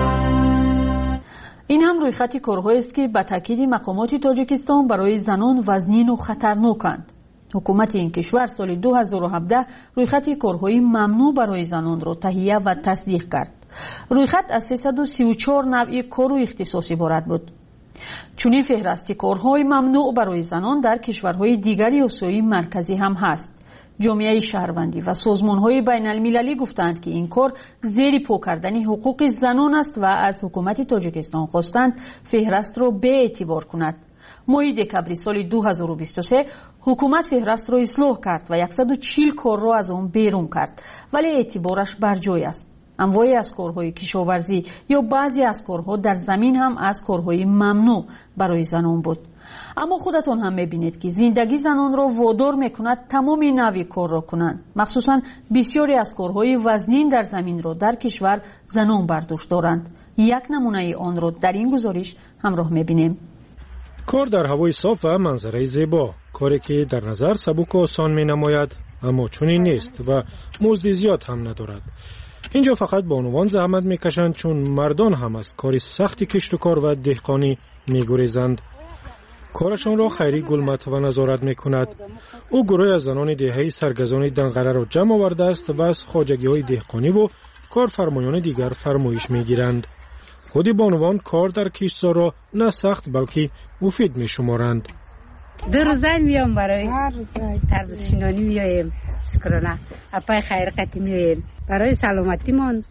این هم روی خط کارهایی است که به تاکید مقامات تاجیکستان برای زنان وزنین و خطرناکند. حکومت این کشور سال دو هزار و هفده روی خط کارهای ممنوع برای زنان را تهیه و تصدیق کرد. روی خط از سیصد و سی و چهار نوع کار و اختصاص عبارت بود. چنین فهرستی کارهای ممنوع برای زنان در کشورهای دیگر آسیای مرکزی هم هست. جامعه شهروندی و سازمان‌های بین‌المللی گفتند که این کار زیر پا کردن حقوق زنان است و از حکومت تاجیکستان خواستند فهرست را به اعتبار کند. ماه دکامبر سال دو هزار و بیست و سه حکومت فهرست را اصلاح کرد و صد و چهل کار را از آن بیرون کرد، ولی اعتبارش بر جای است. انواعی از کارهای کشاورزی یا بعضی از کارها در زمین هم از کارهای ممنوع برای زنان بود. اما خودتان هم میبینید که زندگی زنان را وادار میکند تمام نوع کار را کنند. مخصوصا بسیاری از کارهای وزنین در زمین را در کشور زنان برداشت دارند. یک نمونه آن را در این گزارش همراه میبینیم. کار در هوای صاف و منظره زیبا، کاری که در نظر سبک و آسان می نماید اما چنین نیست و مزد زیاد هم ندارد. اینجا فقط بانوان زحمت میکشند چون مردان هم از کار سخت کشت و کار و دهقانی میگریزند. کارشان را خیری گلمت و نظارت میکند. او گروه از زنان دهه‌ای سرگزان دنقره را جمع آورده است و از خواجگی‌های دهقانی و کارفرمایان دیگر فرمایش میگیرند. خودی بانوان کار در کشتزار را نه سخت بلکه مفید میشمارند. دو روزه میام برای هر روزه تربیت شینانی میایم. شکرانه. اپای خیر قتی میایم برای سلامتیمان.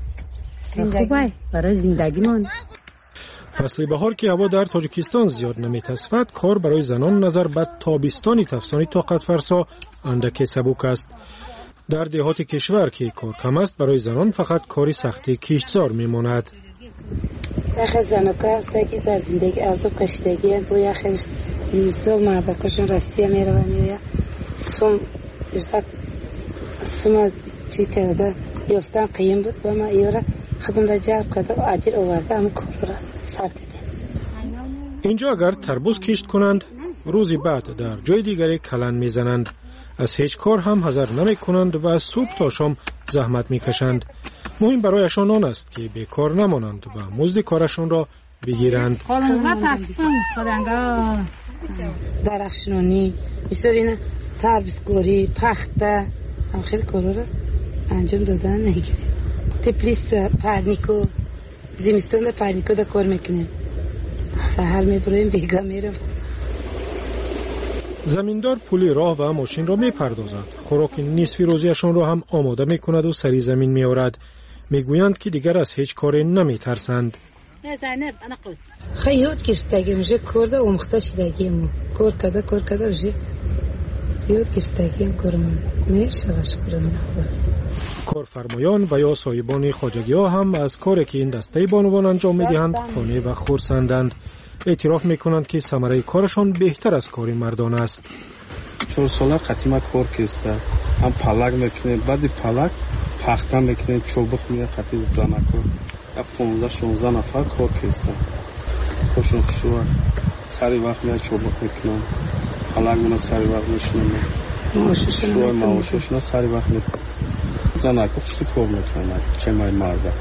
خوبه برای زندگیمان. فصل بهار که هوا در تاجیکستان زیاد نمیتصفد، کار برای زنان نظر به تابستانی تفسانی طاقت فرسا اندکی سبک است. در دهات کشور که کار کم است، برای زنان فقط کاری سختی کشتزار میماند. داخل زنکا هست که در زندگی عذاب کشیدگی هم باید خیلی میسال مردکاشون رسیه میره و میوید سوم اشتاک سوم چی کرده یافتن قیم بود با ما ایوره خودم را جرب کرده و عدیر آورده همون کار را سر دیدیم. اینجا اگر تربوز کشت کنند روزی بعد در جای دیگری کلن میزنند. از هیچ کار هم حذر نمی کنند و از صبح تا شام زحمت میکشند. مهم برایشان آن است که بیکار نمانند و مزد کارشان را بگیرند. درخشنانی بسیار اینه تربیزگاری پخته هم خیلی کارا را انجام دادن نگیریم. تپلیس پرنیکو زمستون در پرنیکو در کار میکنیم. سهر میبرویم بیگا میرم. زمیندار پولی راه و ماشین را میپردازد. خوراک نصفی روزیشان را هم آماده میکند و سری زمین میآورد. میگویند که دیگر از هیچ کاری نمیترسند. خیلی یاد گرفتگی میشه کرده و مخته شدگیم کار کده کار کده میشه یاد گرفتگیم کارمون میشه شکرم کارفرمایان و یا صاحبان خواجگی ها هم از کاری که این دسته بانوان انجام میدهند خانه و خرسندند. اعتراف میکنند که ثمره کارشان بهتر از کار مردان است. چهار ساله قدیما کار کردم. هم پلک میکنه بعد پلک پخته میکنه چوبک میه قطعی زنکو. یا پانزده شانزده نفر کار کردم. خوشون خوشوار سری وقت میاد چوبک میکنم. پلک منو سری وقت میشنم. شوی معاششون سری وقت میکنم. زنکو چی کار میکنه؟ چه مای مرد؟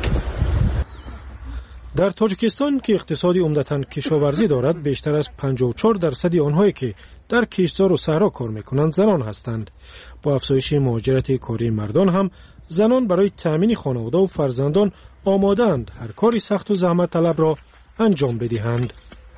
در تاجیکستان که اقتصادی عمدتاً کشاورزی دارد، بیشتر از پنجاه و چهار درصد آنهایی که در کشتزار و صحرا کار میکنند زنان هستند. با افزایش مهاجرت کاری مردان هم زنان برای تأمین خانواده و فرزندان آماده‌اند هر کاری سخت و زحمت طلب را انجام بدهند.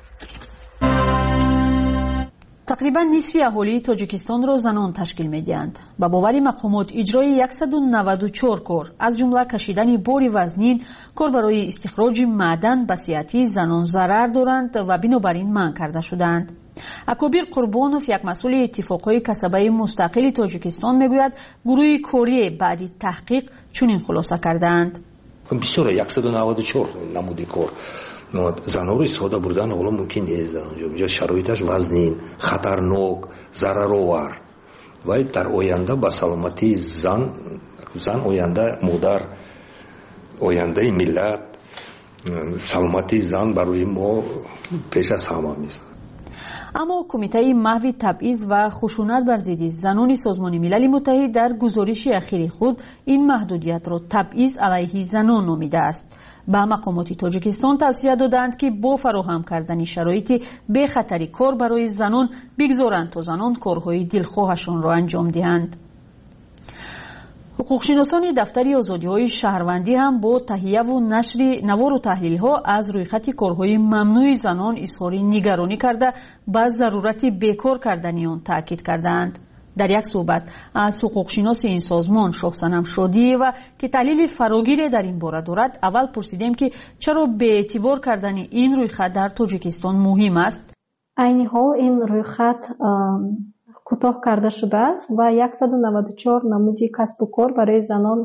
تقریبا نصف اهالی تاجیکستان را زنان تشکیل می‌دهند. با باور مقامات اجرای صد و نود و چهار کار از جمله کشیدن بار وزنین، کار برای استخراج معدن به صحت زنان ضرر دارند و بنابراین منع کرده شدند. اکابر قربانوف یک مسئول اتفاقهای کسبه مستقل تاجیکستان میگوید گروه کاری بعد تحقیق چنین خلاصه کردند. بسیار صد و نود و چهار نمودی کار زنها رو استفاده بردن حالا ممکن نیست در اونجا. اینجا شرایطش وزنین، خطرناک، ضررآور و در آینده با سلامتی زن زن آینده مادر آینده ملت سلامتی زن برای ما پیش از همه میست. اما کمیته محو تبعیض و خشونت بر ضد زنان سازمان ملل متحد در گزارش اخیر خود این محدودیت را تبعیض علیه زنان نامیده است. به مقامات تاجیکستان توصیه دادند که با فراهم کردن شرایط به خطری کار برای زنان بگذارند تا زنان کارهای دلخواهشان را انجام دهند. ҳуқуқшиносони дафтари озодиҳои шаҳрвандӣ ҳам бо таҳияву нашри навору таҳлилҳо аз рӯйхати корҳои мамнӯи занон изҳори нигаронӣ карда ба зарурати бекор кардани он таъкид кардаанд. дар як суҳбат аз ҳуқуқшиноси ин созмон шоҳсанам шодиева ки таҳлили фарогире дар ин бора дорад, аввал пурсидем ки чаро беэътибор кардани ин рӯйхат дар Тоҷикистон муҳим аст. айни ҳол ин рӯйхат кӯтоҳ карда шудааст ва яксаду наваду чор намуди касбу кор барои занон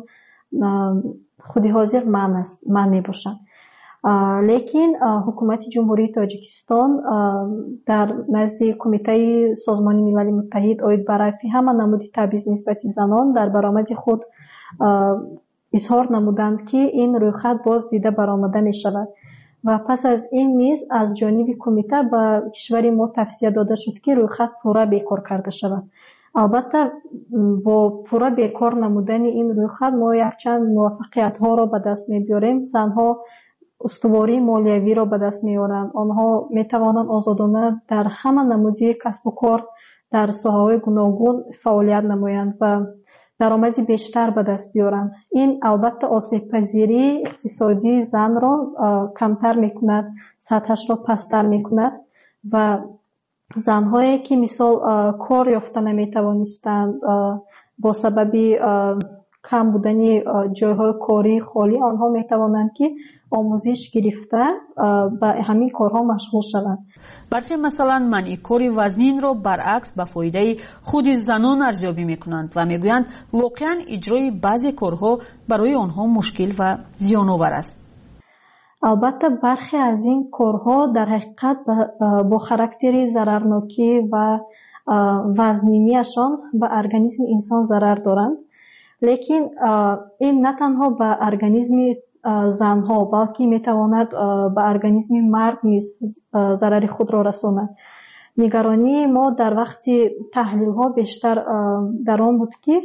худи ҳозир манъ мебошад. лекин ҳукумати ҷумҳурии Тоҷикистон дар назди Кумитаи Созмони Милали Муттаҳид оид ба рафъи ҳама намуди табъиз нисбати занон дар баромади худ изҳор намуданд ки ин рӯйхат боз дида баромада мешавад ва пас аз ин низ аз ҷониби кумита ба кишвари мо тавсия дода шуд ки рӯйхат пурра бекор карда шавад. албатта бо пурра бекор намудани ин рӯйхат мо якчанд муваффақиятҳоро ба даст мебиёрем. занҳо устувории молиявиро ба даст меоранд. онҳо метавонанд озодона дар ҳама намуди касбу кор дар соҳаҳои гуногун фаъолият намоянд ва даромади бештар ба даст биёранд. ин албатта осебпазирии иқтисодии занро камтар мекунад, сатҳашро пасттар мекунад ва занҳое ки мисол кор ёфта наметавонистанд бо сабаби кам будани ҷойҳои кории холӣ, онҳо метавонанд ки омӯзиш гирифта ба ҳамин корҳо машғул шаванд. бархе масалан манъи кори вазнинро баръакс ба фоидаи худи занон арзёбӣ мекунанд ва мегӯянд воқеан иҷрои баъзе корҳо барои онҳо мушкил ва зиёновар аст. албатта бархе аз ин корҳо дар ҳақиқат бо характери зарарнокӣ ва вазнинияшон ба организми инсон зарар доранд. лекин ин на танҳо ба организми занҳо, балки метавонад ба организми мард низ зарари худро расонад. нигаронии мо дар вақти таҳлилҳо бештар дар он буд ки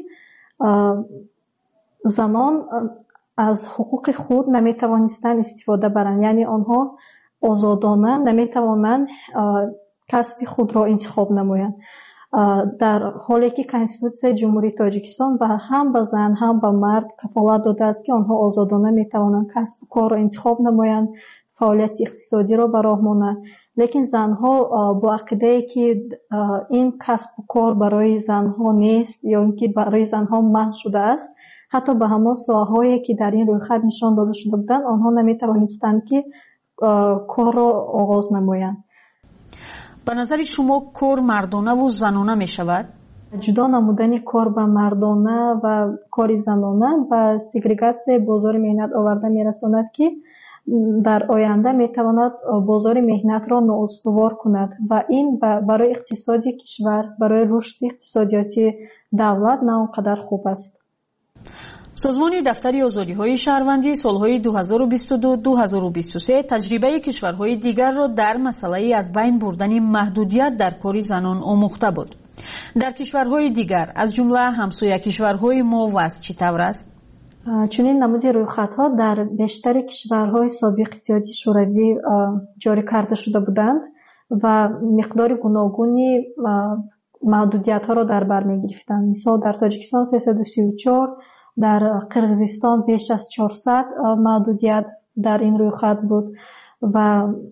занон аз ҳуқуқи худ наметавонистанд истифода баранд, яъне онҳо озодона наметавонанд касби худро интихоб намоянд. дар ҳоле ки Конститутсияи Ҷумҳурии Тоҷикистон ба ҳам ба зан, ҳам ба мард кафолат додааст ки онҳо озодона метавонанд касбу корро интихоб намоянд, фаъолияти иқтисодиро ба роҳ монанд. лекин занҳо бо ақидае ки ин касбу кор барои занҳо нест ё ин ки барои занҳо манъ шудааст, ҳатто ба ҳамон соҳаҳое ки дар ин рӯйхат нишон дода шуда буданд, онҳо наметавонистанд ки корро оғоз намоянд. ба назари шумо кор мардонаву занона мешавад? ҷудо намудани кор ба мардона ва кори занона ба сегрегатсияи бозори меҳнат оварда мерасонад ки дар оянда метавонад бозори меҳнатро ноустувор кунад ва ин барои иқтисоди кишвар, барои рушди иқтисодиёти давлат на он қадар хуб аст. созмони дафтари озодиҳои шаҳрвандӣ солҳои дуҳазору бисту ду - дуҳазору бисту се таҷрибаи кишварҳои дигарро дар масъалаи аз байн бурдани маҳдудият дар кори занон омӯхта буд. дар кишварҳои дигар аз ҷумла ҳамсоякишварҳои мо вазъ чӣ тавр аст? чунин намуди рӯйхатҳо дар бештари кишварҳои собиқи иттиҳодии шӯравӣ ҷорӣ карда шуда буданд ва миқдори гуногуни маҳдудиятҳоро дар бар мегирифтанд. мисол дар Тоҷикистон сесаду сию чор, дар Қирғизистон беш аз чорсад маҳдудият дар ин рӯйхат буд ва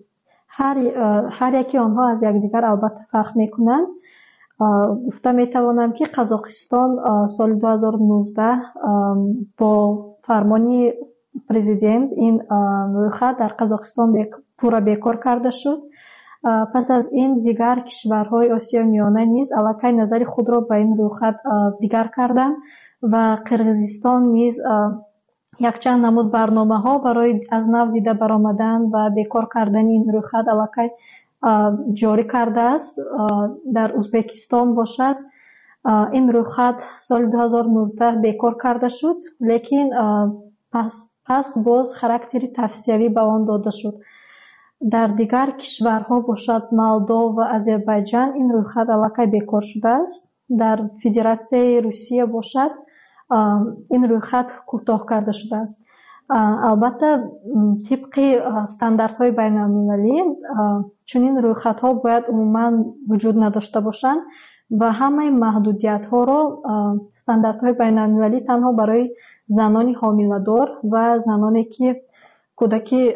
ҳар яки онҳо аз якдигар албатта фарқ мекунанд. гуфта метавонам ки Қазоқистон соли дуҳазору нуздаҳ бо фармони президент ин рӯйхат дар Қазоқистон пурра бекор карда шуд. пас аз ин дигар кишварҳои Осиёи миёна низ аллакай назари худро ба ин рӯйхат дигар карданд ва Қирғизистон низ якчанд намуд барномаҳо барои аз нав дида баромадан ва бекор кардани ин рӯйхат аллакай ҷорӣ кардааст. дар Узбекистон бошад ин рӯйхат соли дуҳазору нуздаҳ бекор карда шуд, лекин пас, пас боз характери тавсиявӣ ба он дода шуд. дар дигар кишварҳо бошад Молдов ва Озарбойҷан ин рӯйхат аллакай бекор шудааст. дар Федератсияи Русия бошад ин рӯйхат кӯтоҳ карда шудааст. албатта тибқи стандартҳои байналмилалӣ чунин рӯйхатҳо бояд умуман вуҷуд надошта бошанд و همه محدودیت ها رو استانداردهای بین المللی تنها برای زنان حامله‌دار و زنانی که کودکی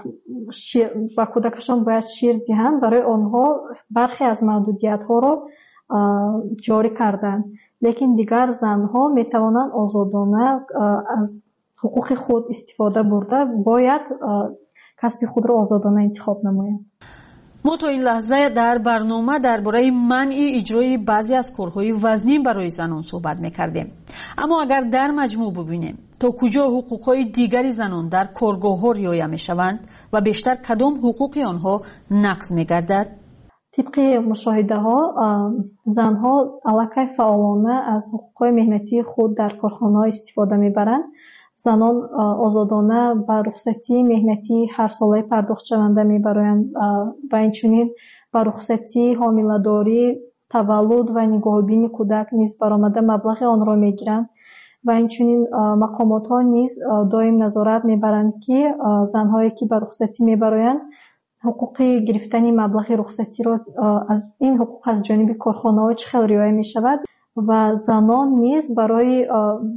و کودکشان باید شیر دهند برای آنها برخی از محدودیت ها رو جاری کردند. لیکن دیگر زنها می توانند آزادانه از حقوق خود استفاده برده باید کسب خود را آزادانه انتخاب نمایند. ما تا این لحظه در برنامه درباره منع اجرای بعضی از کارهای وزنی برای زنان صحبت می‌کردیم. اما اگر در مجموع ببینیم تا کجا حقوق‌های دیگری زنان در کارگاه‌ها رعایت می‌شوند و بیشتر کدام حقوق آنها نقض می‌گردد؟ طبق مشاهده‌ها زنها علاقه فعالانه از حقوق‌های مهنتی خود در کارخانه‌ها استفاده می‌برند. زنان آزادانه به رخصتی مهنتی هر ساله پرداخت شونده می‌برند و اینچنین به رخصتی حامله‌داری، تولد و نگاهبینی کودک نیز برآمده مبلغ آن را می‌گیرند و اینچنین مقامات‌ها نیز دائم نظارت می‌برند که زن‌هایی که به رخصتی می‌برند حقوق گرفتن مبلغ رخصتی را از این حقوق از جانب کارخانه‌ها چه خیلی رعایت می‌شود و زنان نیز برای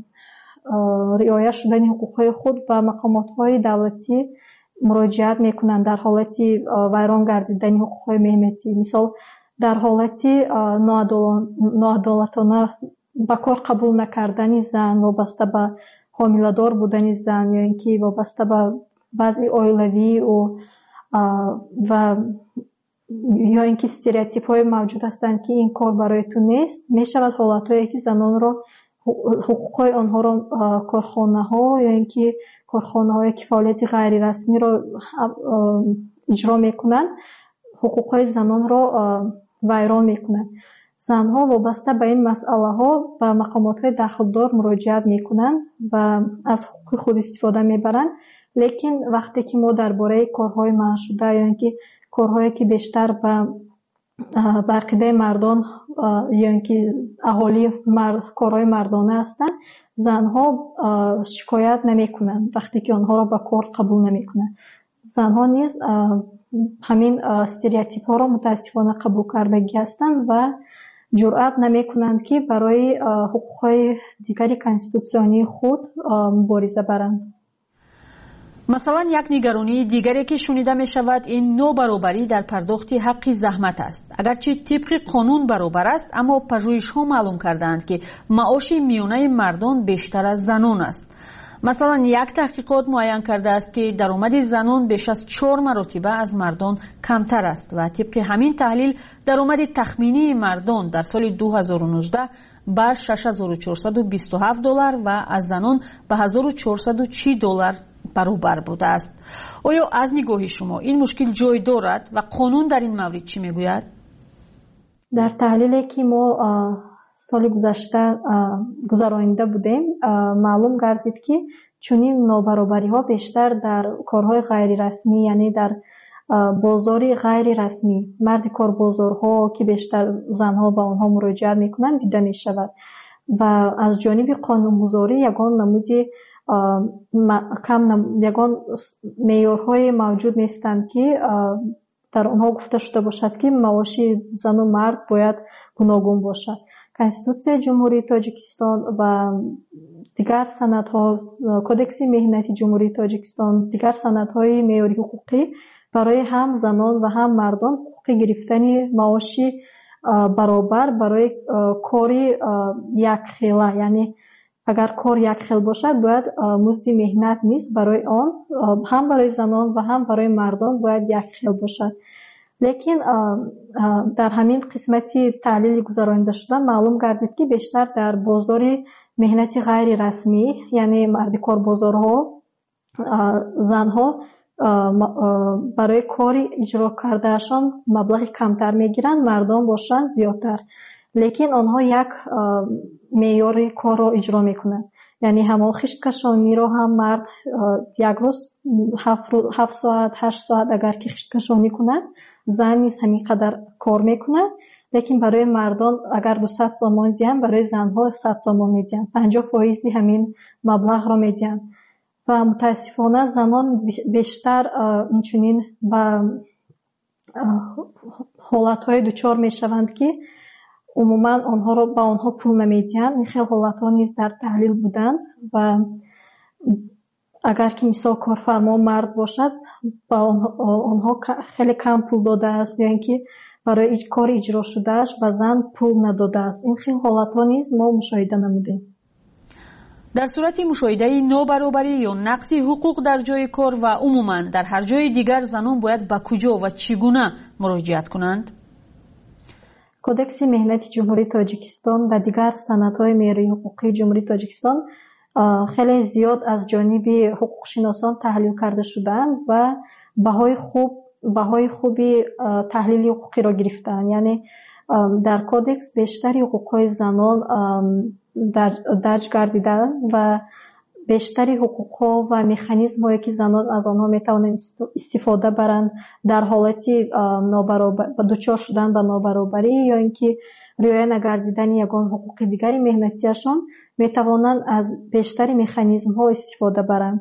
رعایت شدن حقوق‌های خود به مقامات‌های دولتی مراجعت می‌کنند در حالت ویران گردیدن حقوق‌های مهنتی. مثال در حالت ناعدالتانه به کار قبول نکردن زن وابسته به حامله‌دار بودن زن یا اینکه وابسته به بعضی اویلوی و و یا اینکه استریوتیپ‌های موجود هستند که این کار برای تو نیست، می‌شود حالت‌هایی که زنان را حقوق‌های آنها را کارخانه‌ها یا اینکه کارخانه‌های که فعالیت غیر رسمی را اجرا می‌کنند حقوق‌های زنان را ویران می‌کنند. زنها وابسته به این مسئله‌ها به مقامات‌های دخلدار مراجعت می‌کنند و از حقوق خود استفاده می‌برند. لیکن وقتی که ما درباره کارهای منع شده یا اینکه کارهایی که بیشتر به عقیده مردان یا اینکه اهالی مرد، کارهای مردانه هستند، زنها شکایت نمی‌کنند وقتی که آنها را به کار قبول نمی‌کنند. زنها نیز همین استریوتیپ‌ها را متاسفانه قبول کردگی هستند و جرأت نمی‌کنند که برای حقوق‌های دیگری کانستیتوسیونی خود مبارزه برند. مثلا یک نگرانی دیگری که شنیده می شود این نابرابری در پرداخت حق زحمت است. اگرچه طبق قانون برابر است اما پژوهش ها معلوم کردند که معاش میانه مردان بیشتر از زنان است. مثلا یک تحقیقات معین کرده است که درآمد زنان بیش از چهار مرتبه از مردان کمتر است و طبق همین تحلیل درآمد تخمینی مردان در سال دو هزار و نوزده بر شش هزار و چهارصد و بیست و هفت دلار و از زنان به هزار و چهارصد و چهل دلار برابر بوده است. آیا از نگاه شما این مشکل جای دارد و قانون در این مورد چی میگوید؟ در تحلیلی که ما سال گذشته گذرانیده بودیم معلوم گردید که چنین نابرابری ها بیشتر در کارهای غیر رسمی یعنی در بازاری غیر رسمی مرد کار بازارها که بیشتر زنها با آنها مراجعت میکنند دیده می شود و از جانب قانونگذاری یگان نمودی کم یگان معیارهای موجود نیستند که در آنها گفته شده باشد که معاش زن و مرد باید گوناگون باشد. کنستیتوسیون جمهوری تاجیکستان و دیگر سندها، کدکس مهنتی جمهوری تاجیکستان، دیگر سندهای معیاری حقوقی برای هم زنان و هم مردان حقوق گرفتن معاش برابر برای کاری یک خیله، یعنی اگر کار یک خیل باشد باید مزد مهنت نیست برای آن هم برای زنان و هم برای مردان باید یک خیل باشد. لیکن در همین قسمتی تحلیل گذرانیده شده معلوم گردید که بیشتر در بازار مهنتی غیر رسمی یعنی مرد کار بازارها زنها برای کاری اجرا کردهشان مبلغ کمتر میگیرند، مردان باشند زیادتر، لیکن آنها یک معیار کار را اجرا میکنند. یعنی همون خشت کشانی را هم مرد یک روز هفت ساعت هشت ساعت اگر که خشت کشانی کنند، زن نیز همین قدر کار میکنند، لیکن برای مردان اگر دویست سوم میدهند برای زنها صد سوم میدهند، پنجاه فایز همین مبلغ را میدهند و متاسفانه زنان بیشتر اینچنین به حالتهای دچار میشوند که عموما آنها را با آنها پول نمیدهند. این خیلی حالتها نیز در تحلیل بودند و اگر که مثال کارفرما مرد باشد با آنها خیلی کم پول داده است یا اینکه برای کار اجرا شدهش به زن پول نداده است. این خیلی حالتها نیز ما مشاهده نمودیم. در صورت مشاهده نابرابری یا نقص حقوق در جای کار و عموما در هر جای دیگر زنان باید به کجا و چگونه مراجعت کنند؟ کودکس مهنتی جمهوری تاجیکستان و دیگر سندهای معیاری حقوقی جمهوری تاجیکستان خیلی زیاد از جانب حقوق شناسان تحلیل کرده شدند و بهای خوب بهای خوبی تحلیل حقوقی را گرفتند. یعنی در کودکس بیشتری حقوقهای زنان در درج گردیده و بیشتری حقوقها و مکانیزم هایی که زنان از آنها میتوانند استفاده برند در حالتی نابرابر دچار شدن به نابرابری یا اینکه رعایت نگردیدن یگان حقوق دیگری مهنتیشان میتوانند از بیشتری مکانیزم ها استفاده برند.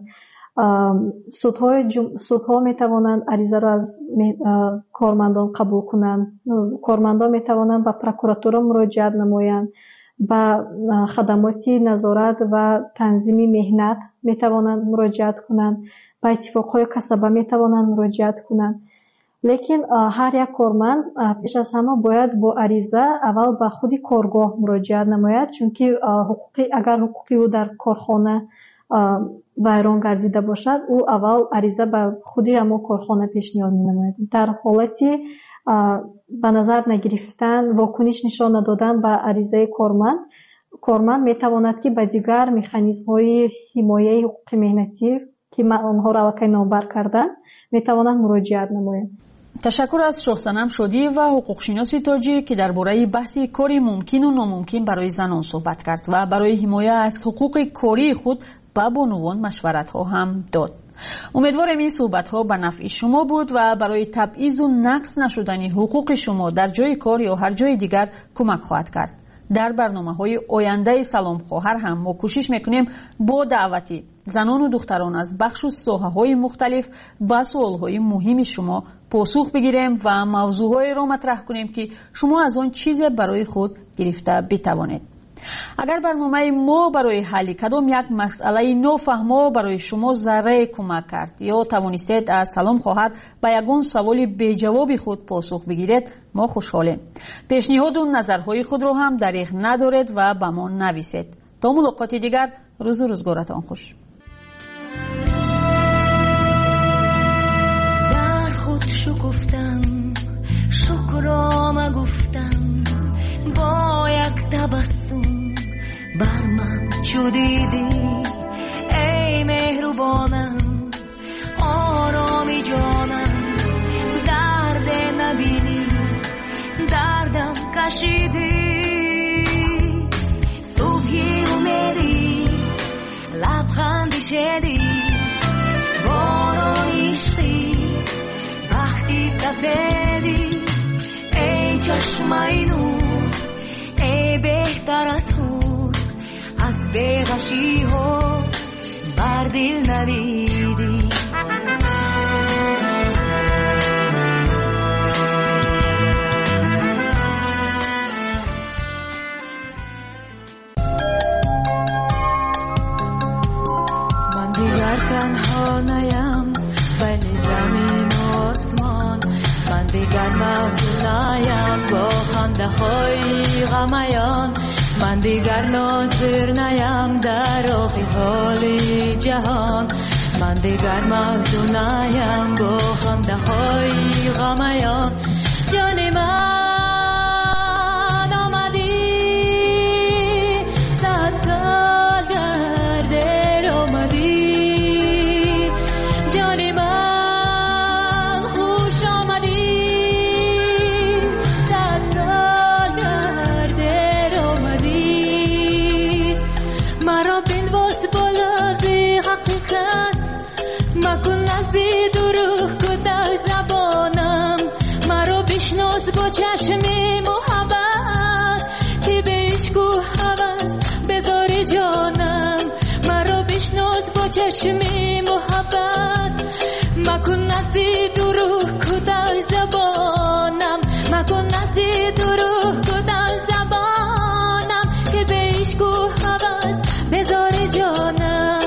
سودهای جم... سودها میتوانند عریضه را از کارمندان قبول کنند. کارمندان میتوانند به پروکراتور مراجعت نمایند. به خدمات نظارت و تنظیم مهنت میتوانند مراجعت کنند. به اتفاقهای کسبه میتوانند مراجعت کنند. لیکن هر یک کارمند پیش از همه باید با عریضه اول به خود کارگاه مراجعت نماید، چون که حقوقی اگر حقوقی او در کارخانه ویران گردیده باشد او اول عریضه به خودی همون کارخانه پیشنهاد می نماید. در حالتی به نظر نگرفتن واکنش نشان ندادن به عریضه کارمند کارمند می تواند که به دیگر مکانیزم های حمایه حقوق مهنتی که آنها را واقعا نامبر کردن می تواند مراجعت نماید. تشکر از شاهصنم شادی و حقوق شناس تاجی که درباره بحث کاری ممکن و ناممکن برای زنان صحبت کرد و برای حمایت از حقوق کاری خود با بانوان مشورت ها هم داد. امیدوارم این صحبت ها به نفع شما بود و برای تبعیض و نقص نشدن حقوق شما در جای کار یا هر جای دیگر کمک خواهد کرد. در برنامه های آینده سلام خواهر هم ما کوشش میکنیم با دعوتی زنان و دختران از بخش و ساحه های مختلف با سوال های مهم شما پاسخ بگیریم و موضوعهای را مطرح کنیم که شما از آن چیز برای خود گرفته بتوانید. اگر برنامه ما برای حل کدام یک مسئله نافهمه برای شما ذره کمک کرد یا توانستید از سلام خواهر به یگان سوال بی جواب خود پاسخ بگیرید ما خوشحالیم. پیشنهاد و نظرهای خود را هم دریغ ندارید و به ما نویسید. تا ملاقات دیگر روز و روزگارتان خوش. در خود شکفتم شکرام گفتم با یک تبسم بر من شدیدی ای مهربانم آرامی جانم درد نبینی دردم کشیدی صبحی امیدی لبخندی شدی باران عشقی وقتی سفیدی ای چشمای نور ای بهتر از خود از بیغشی ها بر دل ندیدی من دیگر تنها نیم بین زمین و آسمان من دیگر محزون نیم با خنده های غمیان من دیگر ناظر نیم در آخی حالی جهان من دیگر محزون نیم با خنده های غمیان جان من آمدی صد سال در دل آمدی جان من خوش آمدی صد سال در دل آمدی مرا بنواز بالازی حقیقت مکن نزدی دروغ کدر زبانم مرا بشناس با چشمی محبت که به عشق و هوس بذار جانم مرا بشناس با چشمی محبت مکن نزدی دروغ کدر زبانم مکن نزدی دروغ کدر زبانم عشق و هوس بذار جانم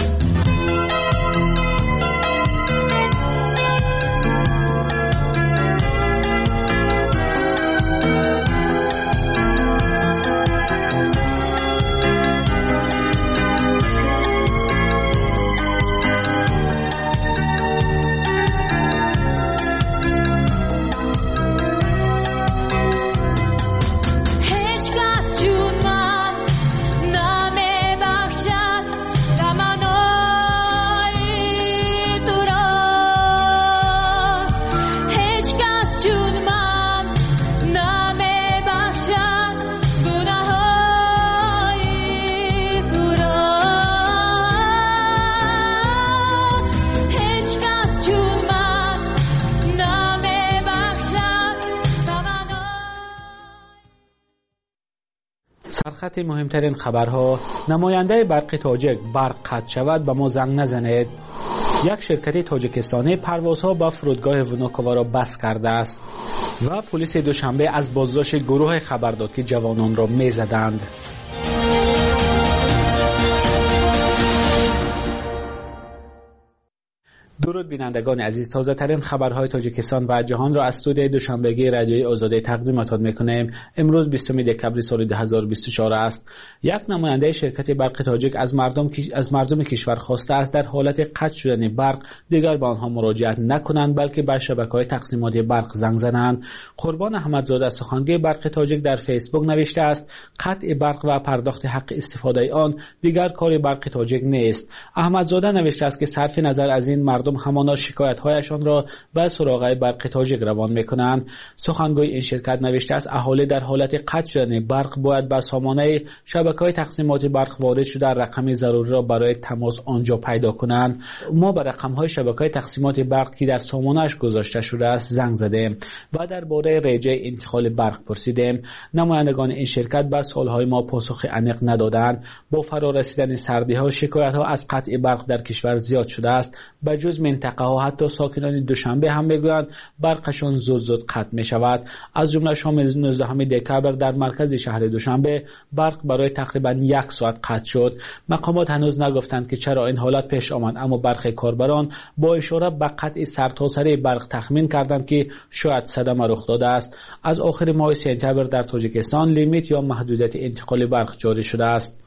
سرخط مهمترین خبرها: نماینده برق تاجیک برق قطع شود به ما زنگ نزنید. یک شرکت تاجیکستانی پروازها به فرودگاه ونوکووا را بس کرده است و پلیس دوشنبه از بازداشت گروه خبر داد که جوانان را می‌زدند. درود بینندگان عزیز، تازه ترین خبرهای تاجیکستان و جهان را از استودیوی دوشنبگی رادیوی آزادی تقدیمتان میکنیم. امروز بیستم دکبر سال دو هزار و بیست و چهار است. یک نماینده شرکت برق تاجیک از مردم از مردم کشور خواسته است در حالت قطع شدن برق دیگر به آنها مراجعت نکنند بلکه به شبکه‌های تقسیمات برق زنگ زنند. قربان احمدزاده سخنگوی برق تاجیک در فیسبوک نوشته است قطع برق و پرداخت حق استفاده آن دیگر کار برق تاجیک نیست. احمدزاده نوشته است که صرف نظر از این مردم همانا شکایت‌هایشان را به سراغ برق تاجیک روان می‌کنند. سخنگوی این شرکت نوشته است اهالی در حالت قطع شدن برق باید به سامانه شبکه‌های تقسیمات برق وارد شده رقم ضروری را برای تماس آنجا پیدا کنند. ما به رقم‌های شبکه‌های تقسیمات برق که در سامانه‌اش گذاشته شده است زنگ زدیم و درباره رجع انتقال برق پرسیدیم. نمایندگان این شرکت به سوال‌های ما پاسخ عمیق ندادند. با فرارسیدن سردی‌ها شکایت‌ها از قطع برق در کشور زیاد شده است. بجز منطقه ها حتی ساکنان دوشنبه هم میگویند برقشان زود زود قطع می شود. از جمله شام نوزدهم دکبر در مرکز شهر دوشنبه برق برای تقریبا یک ساعت قطع شد. مقامات هنوز نگفتند که چرا این حالت پیش آمد، اما برخی کاربران با اشاره به قطع سرتاسری برق تخمین کردند که شاید صدمه رخ داده است. از آخر ماه سپتامبر در تاجیکستان لیمیت یا محدودیت انتقال برق جاری شده است.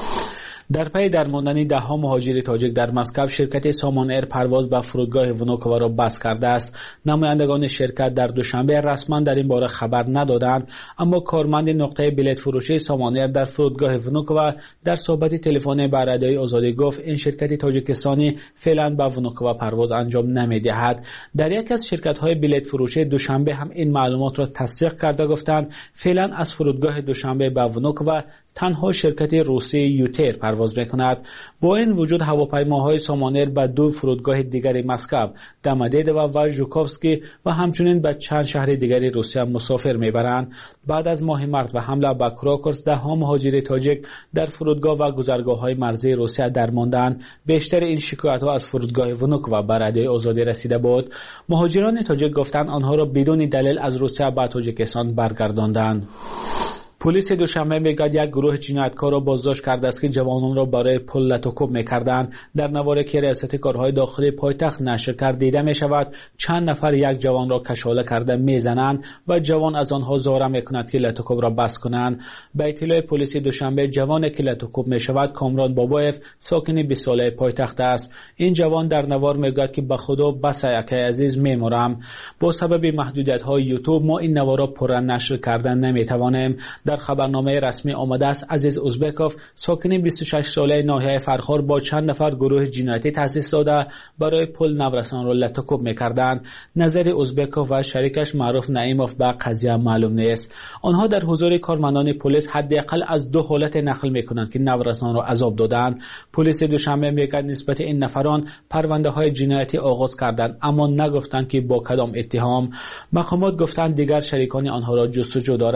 در پی درماندن ده ها مهاجر تاجیک در مسکو شرکت سامان ایر پرواز به فرودگاه ونوکووا را بس کرده است. نمایندگان شرکت در دوشنبه رسما در این باره خبر ندادند، اما کارمند نقطه بلیط فروشی سامان ایر در فرودگاه ونوکووا در صحبت تلفنی با رادیوی آزادی گفت این شرکت تاجیکستانی فعلا به ونوکووا پرواز انجام نمی‌دهد. در یک از شرکت‌های بلیط فروشی دوشنبه هم این معلومات را تصدیق کرده گفتند فعلا از فرودگاه دوشنبه به ونوکووا تنها شرکت روسی یوتر پرواز می‌کند. با این وجود هواپیماهای سامان ایر به دو فرودگاه دیگر مسکو، دمدیدو و ژوکوفسکی و همچنین به چند شهر دیگر روسیه مسافر میبرند. بعد از ماه مارس و حمله به کراکوس ده ها مهاجر تاجیک در فرودگاه و گذرگاه‌های مرزی روسیه درماندند. بیشتر این شکایت‌ها از فرودگاه ونوکووا به رادیوی آزادی رسیده بود. مهاجران تاجیک گفتند آنها را بدون دلیل از روسیه به تاجیکستان برگرداندند. پلیس دوشنبه میگوید یک گروه جنایتکار را بازداشت کرده است که جوانان را برای پول لطوکوب می‌کردند. در نواری که ریاست کارهای داخلی پایتخت نشر کرد دیده می‌شود چند نفر یک جوان را کشاله کرده میزنند و جوان از آنها زاری می‌کند که لطوکوب را بس کنند. به اطلاع پلیس دوشنبه جوان که لطوکوب می‌شود کامران بابایف ساکن بیست ساله پایتخت است. این جوان در نوار میگوید که به خدا بس یکی عزیز می‌میرم. با سبب محدودیت‌های یوتیوب ما این نوارا پر نشر کردن نمی‌توانیم. در خبرنامه رسمی آمده است عزیز ازبکوف ساکن بیست و شش ساله ناحیه فرخار با چند نفر گروه جنایتی تأسیس داده برای پول نورسان را لطوکوب می‌کردند. نظر ازبکوف و شریکش معروف نعیموف به قضیه معلوم نیست. آنها در حضور کارمندان پلیس حداقل از دو حالت نقل می‌کنند که نورسان را عذاب دادند. پلیس دوشنبه میگوید نسبت این نفران پرونده‌های جنایتی آغاز کردند، اما نگفتند که با کدام اتهام. مقامات گفتند دیگر شریکان آنها را جستجو دارند.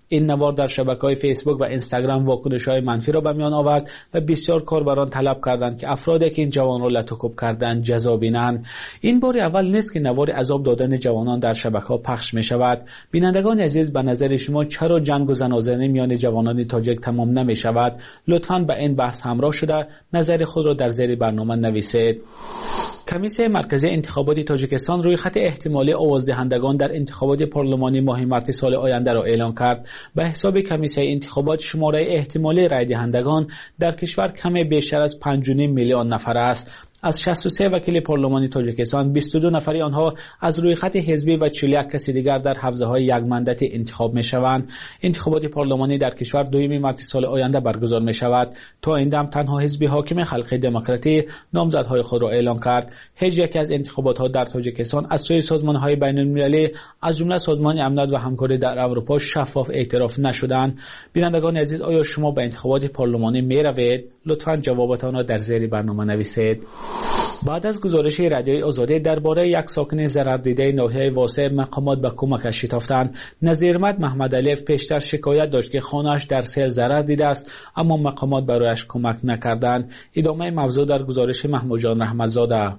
این نوار در شبکه‌های فیسبوک و اینستاگرام واکنش‌های منفی را به میان آورد و بسیار کاربران طلب کردند که افرادی که این جوان را لطوکوب کردند جزا بینند. این بار اول نیست که نوار عذاب دادن جوانان در شبکه‌ها پخش می‌شود. بینندگان عزیز، به نظر شما چرا جنگ و زنازنی میان جوانان تاجیک تمام نمی‌شود؟ لطفاً به این بحث همراه شده نظر خود را در زیر برنامه نویسید. کمیسیون مرکزی انتخابات تاجیکستان روی خط احتمالی آوازدهندگان در انتخابات پارلمانی ماه مارس سال آینده را اعلام کرد. به حساب کمیسیون انتخابات شماره احتمالی رای دهندگان در کشور کمی بیشتر از پنج و نیم میلیون نفر است. از شصت و سه وکیل پارلمانی تاجیکستان بیست و دو نفری آنها از روی خط حزبی و چهل و یک کسی دیگر در حوزه‌های یک مندت انتخاب می‌شوند. انتخابات پارلمانی در کشور دوم مارس سال آینده برگزار می‌شود. تا این دم تنها حزب حاکم خلق دموکراتی نامزدهای خود را اعلام کرد. هیچ یک از انتخابات‌ها در تاجیکستان از سوی سازمان‌های بین‌المللی از جمله سازمان امنیت و همکاری در اروپا شفاف اعتراف نشدند. بینندگان عزیز، آیا شما به انتخابات پارلمانی می‌روید؟ لطفاً جوابتان را در زیر برنامه نویسید. بعد از گزارش رادیوی آزادی درباره یک ساکن ضرر دیده ناحیه واسع مقامات به کمکش شتافتند، نظیرمد محمد علیف پیشتر شکایت داشت که خانه‌اش در سیل ضرر دیده است اما مقامات برایش کمک نکردند. ادامه موضوع در گزارش محمود جان رحمتزاده.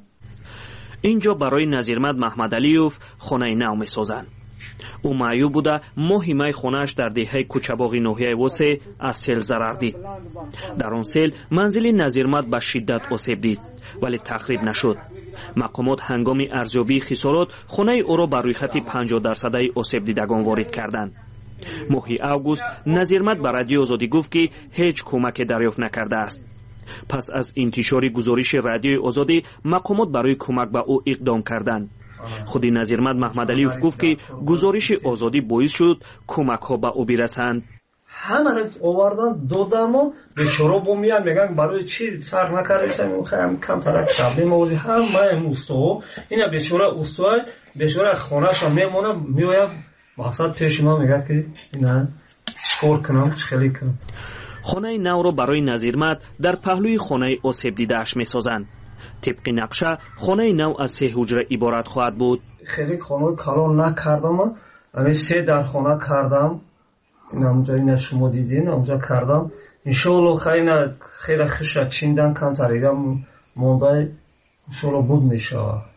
اینجا برای نظیرمد محمد علیف خانه نو می‌سازند. او معیوب بوده ماهی مای خونه‌اش در دهه کوچباغی ناحیه واسع از سیل ضرر دید. در آن سیل منزل نظیرمد به شدت آسیب دید ولی تخریب نشد. مقامات هنگام ارزیابی خسارات خانه او را بر روی خط پنجاه درصدی آسیب دیدگان وارد کردند. ماهی اوگوست نظیرمد به رادیو آزادی گفت که هیچ کمک دریافت نکرده است. پس از انتشار گزارش رادیو آزادی مقامات برای کمک به او اقدام کردند. خودی نظیرمد محمد علیف گفت که گزارش آزادی باعث شد کمک ها به او برسند. همه را آوردن دادم و به شراب میان میگن برای چی سر نکردیم خیلی کم ترک کردیم موضوع هم من استو اینا بیچاره استو بیچاره خونه‌اش میمونه میواد مقصد پیش ما میگه که اینا چیکار کنم خیلی کنم. خانه نو را برای نظیرمد در پهلوی خانه آسیب دیده‌اش میسازند. طبق نقشه خانه نو از سه حجره عبارت خواهد بود. خیلی خانه کلان نکردم، اما سه در خانه کردم. این همونجا این شما دیدین همونجا کردم. انشالله خیلی خیلی خشت چیندن کم تریدم مونده انشالله بود میشه.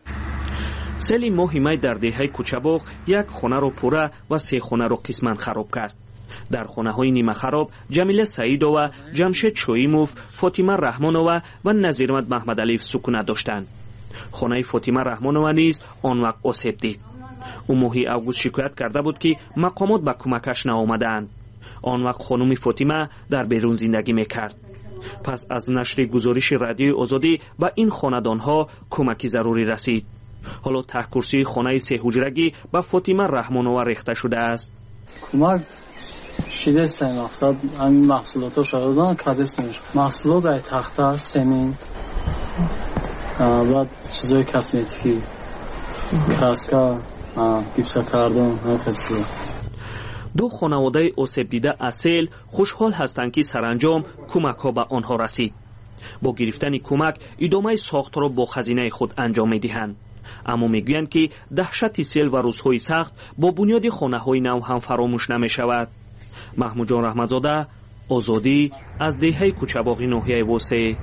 سیل ماه مای در دهه کوچباغ یک خانه رو پوره و سه خانه رو قسماً خراب کرد. در خانه های نیمه خراب جمیله سعیدова، جمشید چویموف، فاطمه رحمانova و نظیرمد محمد علیف سکونت داشتند. خانه فاطمه رحمانova نیز آن وقت آسیب دید. او ماهی اوگوست شکایت کرده بود که مقامات به کمکش نآمدند. آن وقت خانم فاطمه در بیرون زندگی میکرد. پس از نشر گزارش رادیو آزادی به این خاندانها کمکی ضروری رسید. حالا ته کرسی خانه سه حجرگی به فاطمه رحمانova ریخته شده است. کمک شده است. مقصد همین محصولات رو شدن کادست نمیشه. محصولات ای تخته، سمنت و چیزای کسمتیکی کراسکا، گیپسا کردن، همه چیزا. دو خانواده آسیب دیده از سیل خوشحال هستند که سرانجام کمک ها به آنها رسید. با گرفتن کمک ادامه ساخت را با خزینه خود انجام میدهند. اما میگویند که دهشت سیل و روزهای سخت با بنیاد خانه های نو هم فراموش نمی شود. محمود جان رحمتزاده، آزادی، از دهه کوچباغی ناحیه واسع.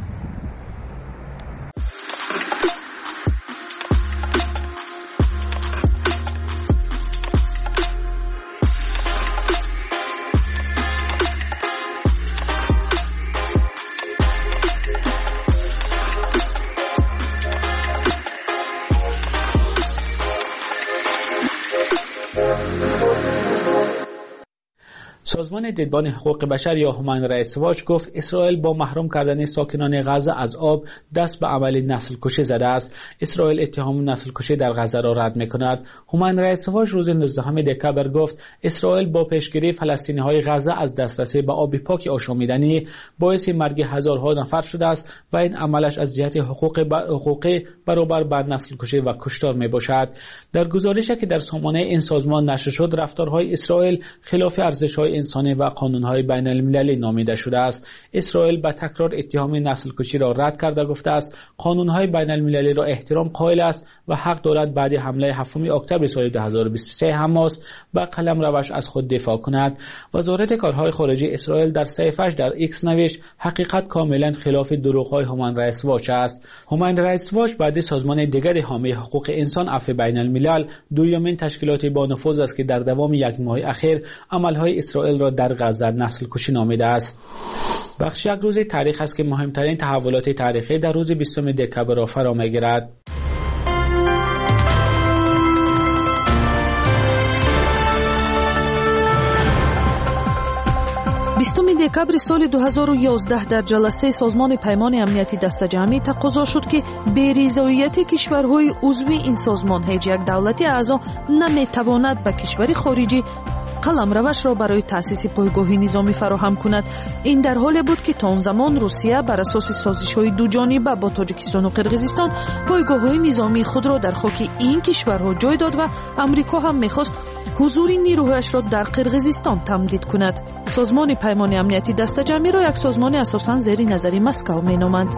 سازمان دیدبان حقوق بشر یا هومن رایتس واچ گفت اسرائیل با محروم کردن ساکنان غزه از آب دست به عمل نسل کشی زده است. اسرائیل اتهام نسل کشی در غزه را رد می‌کند. هومن رایتس واچ روز نوزدهم دکامبر گفت اسرائیل با پیشگیری فلسطینی‌های غزه از دسترسی به آب پاک آشامیدنی باعث مرگ هزارها نفر شده است و این عملش از جهت حقوق حقوقی برابر بر نسل کشی و کشتار میباشد. در گزارشی که در سامانه این سازمان نشر شد، رفتارهای اسرائیل خلاف ارزش‌های انسانی انسانی و قانون‌های بین المللی نامیده شده است. اسرائیل به تکرار اتهام نسل کشی را رد کرده گفته است قانون‌های بین المللی را احترام قائل است و حق دارد بعد حمله هفتم اکتبر سال دو هزار و بیست و سه حماس به قلم روش از خود دفاع کند. وزارت کارهای خارجه اسرائیل در صفحه‌اش در ایکس نوشت حقیقت کاملا خلاف دروغ‌های هومن رایتس واچ است. هومن رایتس واچ بعد سازمان دیگر حامی حقوق انسان عفو بین الملل دومین تشکیلات با نفوذ است که در دوام یک ماه اخیر عملهای اسرائیل را در غزه نسل کشی نامیده است. بخش یک روز تاریخ است که مهمترین تحولات تاریخی در روز بیستم دکبر را فرا می‌گیرد. بیستم دکبر سال دو هزار و یازده در جلسه سازمان پیمان امنیتی دسته‌جمعی تقاضا شد که بی‌رضایت کشورهای عضو این سازمان هیچ یک دولتی اعضا نمی‌تواند به کشوری خارجی قلم روش را برای تأسیس پایگاهی نظامی فراهم کند. این در حالی بود که تا آن زمان روسیه بر اساس سازش‌های دو جانبه با تاجیکستان و قرقیزستان پایگاه‌های نظامی خود را در خاک این کشورها جای داد و امریکا هم می‌خواست حضور نیروهایش را در قرقیزستان تمدید کند. سازمان پیمان امنیتی دسته‌جمعی را یک سازمان اساساً زیر نظر مسکو می‌نامند.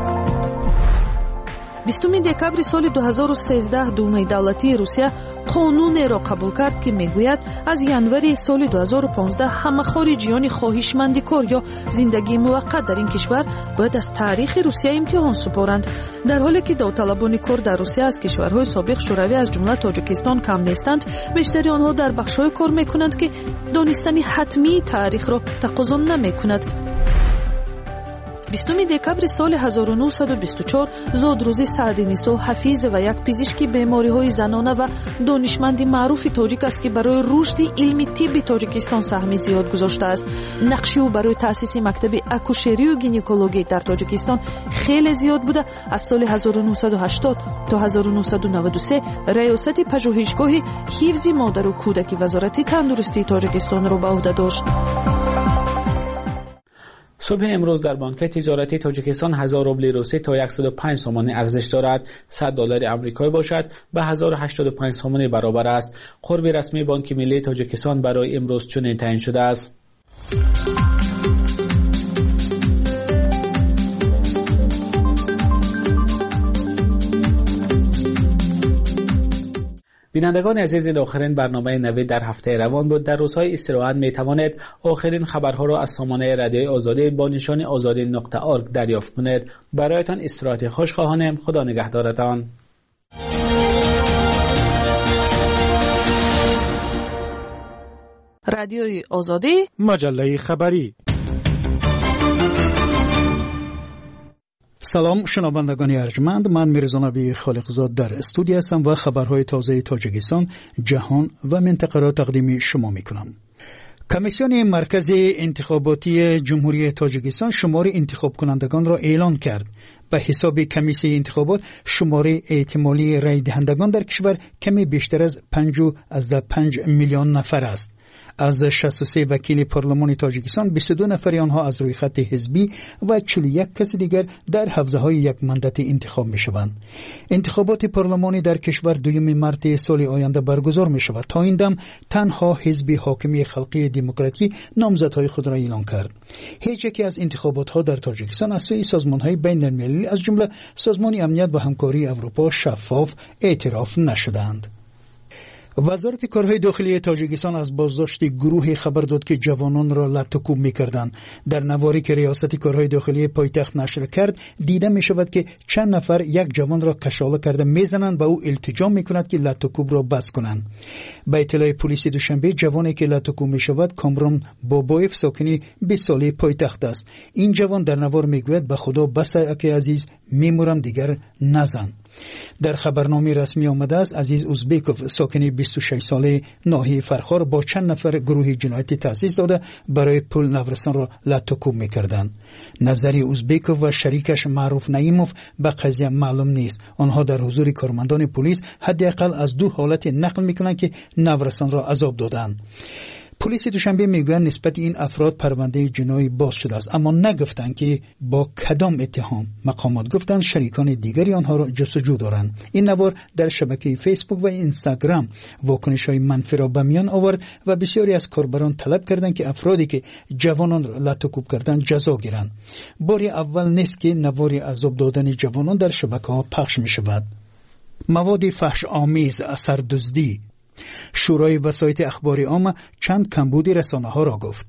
بیستم دکبر سال دو هزار و سیزده دومای دولتی روسیه قانون را قبول کرد که میگوید از ینوری سال دو هزار و پانزده همه خارجیان خواهشمند کار یا زندگی موقت در این کشور باید از تاریخ روسیه امتحان سپارند، در حالی که داوطلبان کار در روسیه از کشورهای سابق شوروی از جمله تاجیکستان کم نیستند. بیشتر آنها در بخش‌های کار میکنند که دانستن حتمی تاریخ را تقاضا نمیکند. بیستم دکبر سال هزار و نهصد و بیست و چهار زادروزی سعدی نیسا حفیظ و یک پزشکی بیماری‌های زنانه و دانشمند معروف تاجیک است که برای رشد علم طب تاجیکستان سهم زیاد گذاشته است. نقش او برای تأسیس مکتب اکوشری و گینکولوژی در تاجیکستان خیلی زیاد بوده. از سال هزار و نهصد و هشتاد تا هزار و نهصد و نود و سه ریاست پژوهشگاه حفظ مادر و کودک وزارت تندرستی تاجیکستان را به عهده داشت. صبح امروز در بانک تجارتی تاجیکستان هزار روبل روسی تا صد و پنج تومان ارزش دارد. صد دلار آمریکایی باشد به هزار و هشتاد و پنج تومان برابر است. قرب رسمی بانک ملی تاجیکستان برای امروز چنین تعیین شده است. بینندگان عزیز، آخرین برنامه نوید در هفته روان بود. در روزهای استراحت می توانید آخرین خبرها را از سامانه رادیوی آزادی با نشان آزادی نقطه اورگ دریافت کنید. برایتان استراحت خوش خواهانم. خدا نگهدارتان. رادیوی آزادی، مجله خبری. سلام شنوندگان ارجمند، من میرزا نبی خالقزاد در استودیو هستم و خبرهای تازه تاجیکستان، جهان و منطقه را تقدیم شما میکنم. کمیسیون مرکزی انتخاباتی جمهوری تاجیکستان شمار انتخاب کنندگان را اعلان کرد. به حساب کمیسیون انتخابات شمار احتمالی رای دهندگان در کشور کمی بیشتر از پنج از پنج میلیون نفر است. از شصت و سه وکیل پارلمان تاجیکستان بیست و دو نفر آنها از روی خط حزبی و چهل و یک کس دیگر در حوزه‌های یک ماندت انتخاب می‌شوند. انتخابات پارلمانی در کشور دوم مارس سال آینده برگزار می‌شود. تا این دم تنها حزب حاکمی خلقی دموکراتی نامزدهای خود را اعلان کرد. هیچ یکی از انتخابات‌ها در تاجیکستان از سوی سازمان‌های بین‌المللی از جمله سازمان امنیت و همکاری اروپا شفاف اعتراف نشدند. وزارت کارهای داخلی تاجیکستان از بازداشت گروهی خبر داد که جوانان را لطوکوب می‌کردند. در نواری که ریاست کارهای داخلی پایتخت نشر کرد دیده می‌شود که چند نفر یک جوان را کشاله کرده می‌زنند و او التجا می‌کند که لطوکوب را بس کنند. به اطلاع پلیس دوشنبه جوانی که لطوکوب می‌شود کامران بابایف ساکنی بیست ساله پایتخت است. این جوان در نوار می‌گوید به خدا بس که عزیز می‌مرم دیگر نزن. در خبرنامه رسمی آمده است عزیز اوزبیکوف ساکن بیست و شش ساله ناحیه فرخار با چند نفر گروه جنایتی تأسیس داده برای پول نورستان را لطوکوب می‌کردند. نظری اوزبیکوف و شریکش معروف نعیموف به قضیه معلوم نیست. آنها در حضور کارمندان پلیس حداقل از دو حالت نقل می‌کنند که نورستان را عذاب دادند. پلیس دوشنبه میگوید نسبت این افراد پرونده جنایی باز شده است، اما نگفتند که با کدام اتهام. مقامات گفتند شریکان دیگری آنها را جستجو دارند. این نوار در شبکه فیسبوک و اینستاگرام واکنش‌های منفی را به میان آورد و بسیاری از کاربران طلب کردند که افرادی که جوانان را لطوکوب کردند جزا گیرند. بار اول نیست که نوار عذاب دادن جوانان در شبکه‌ها پخش می‌شود. مواد فحش آمیز، اثر دزدی. شورای وسایط اخباری عامه چند کمبود رسانه‌ها را گفت.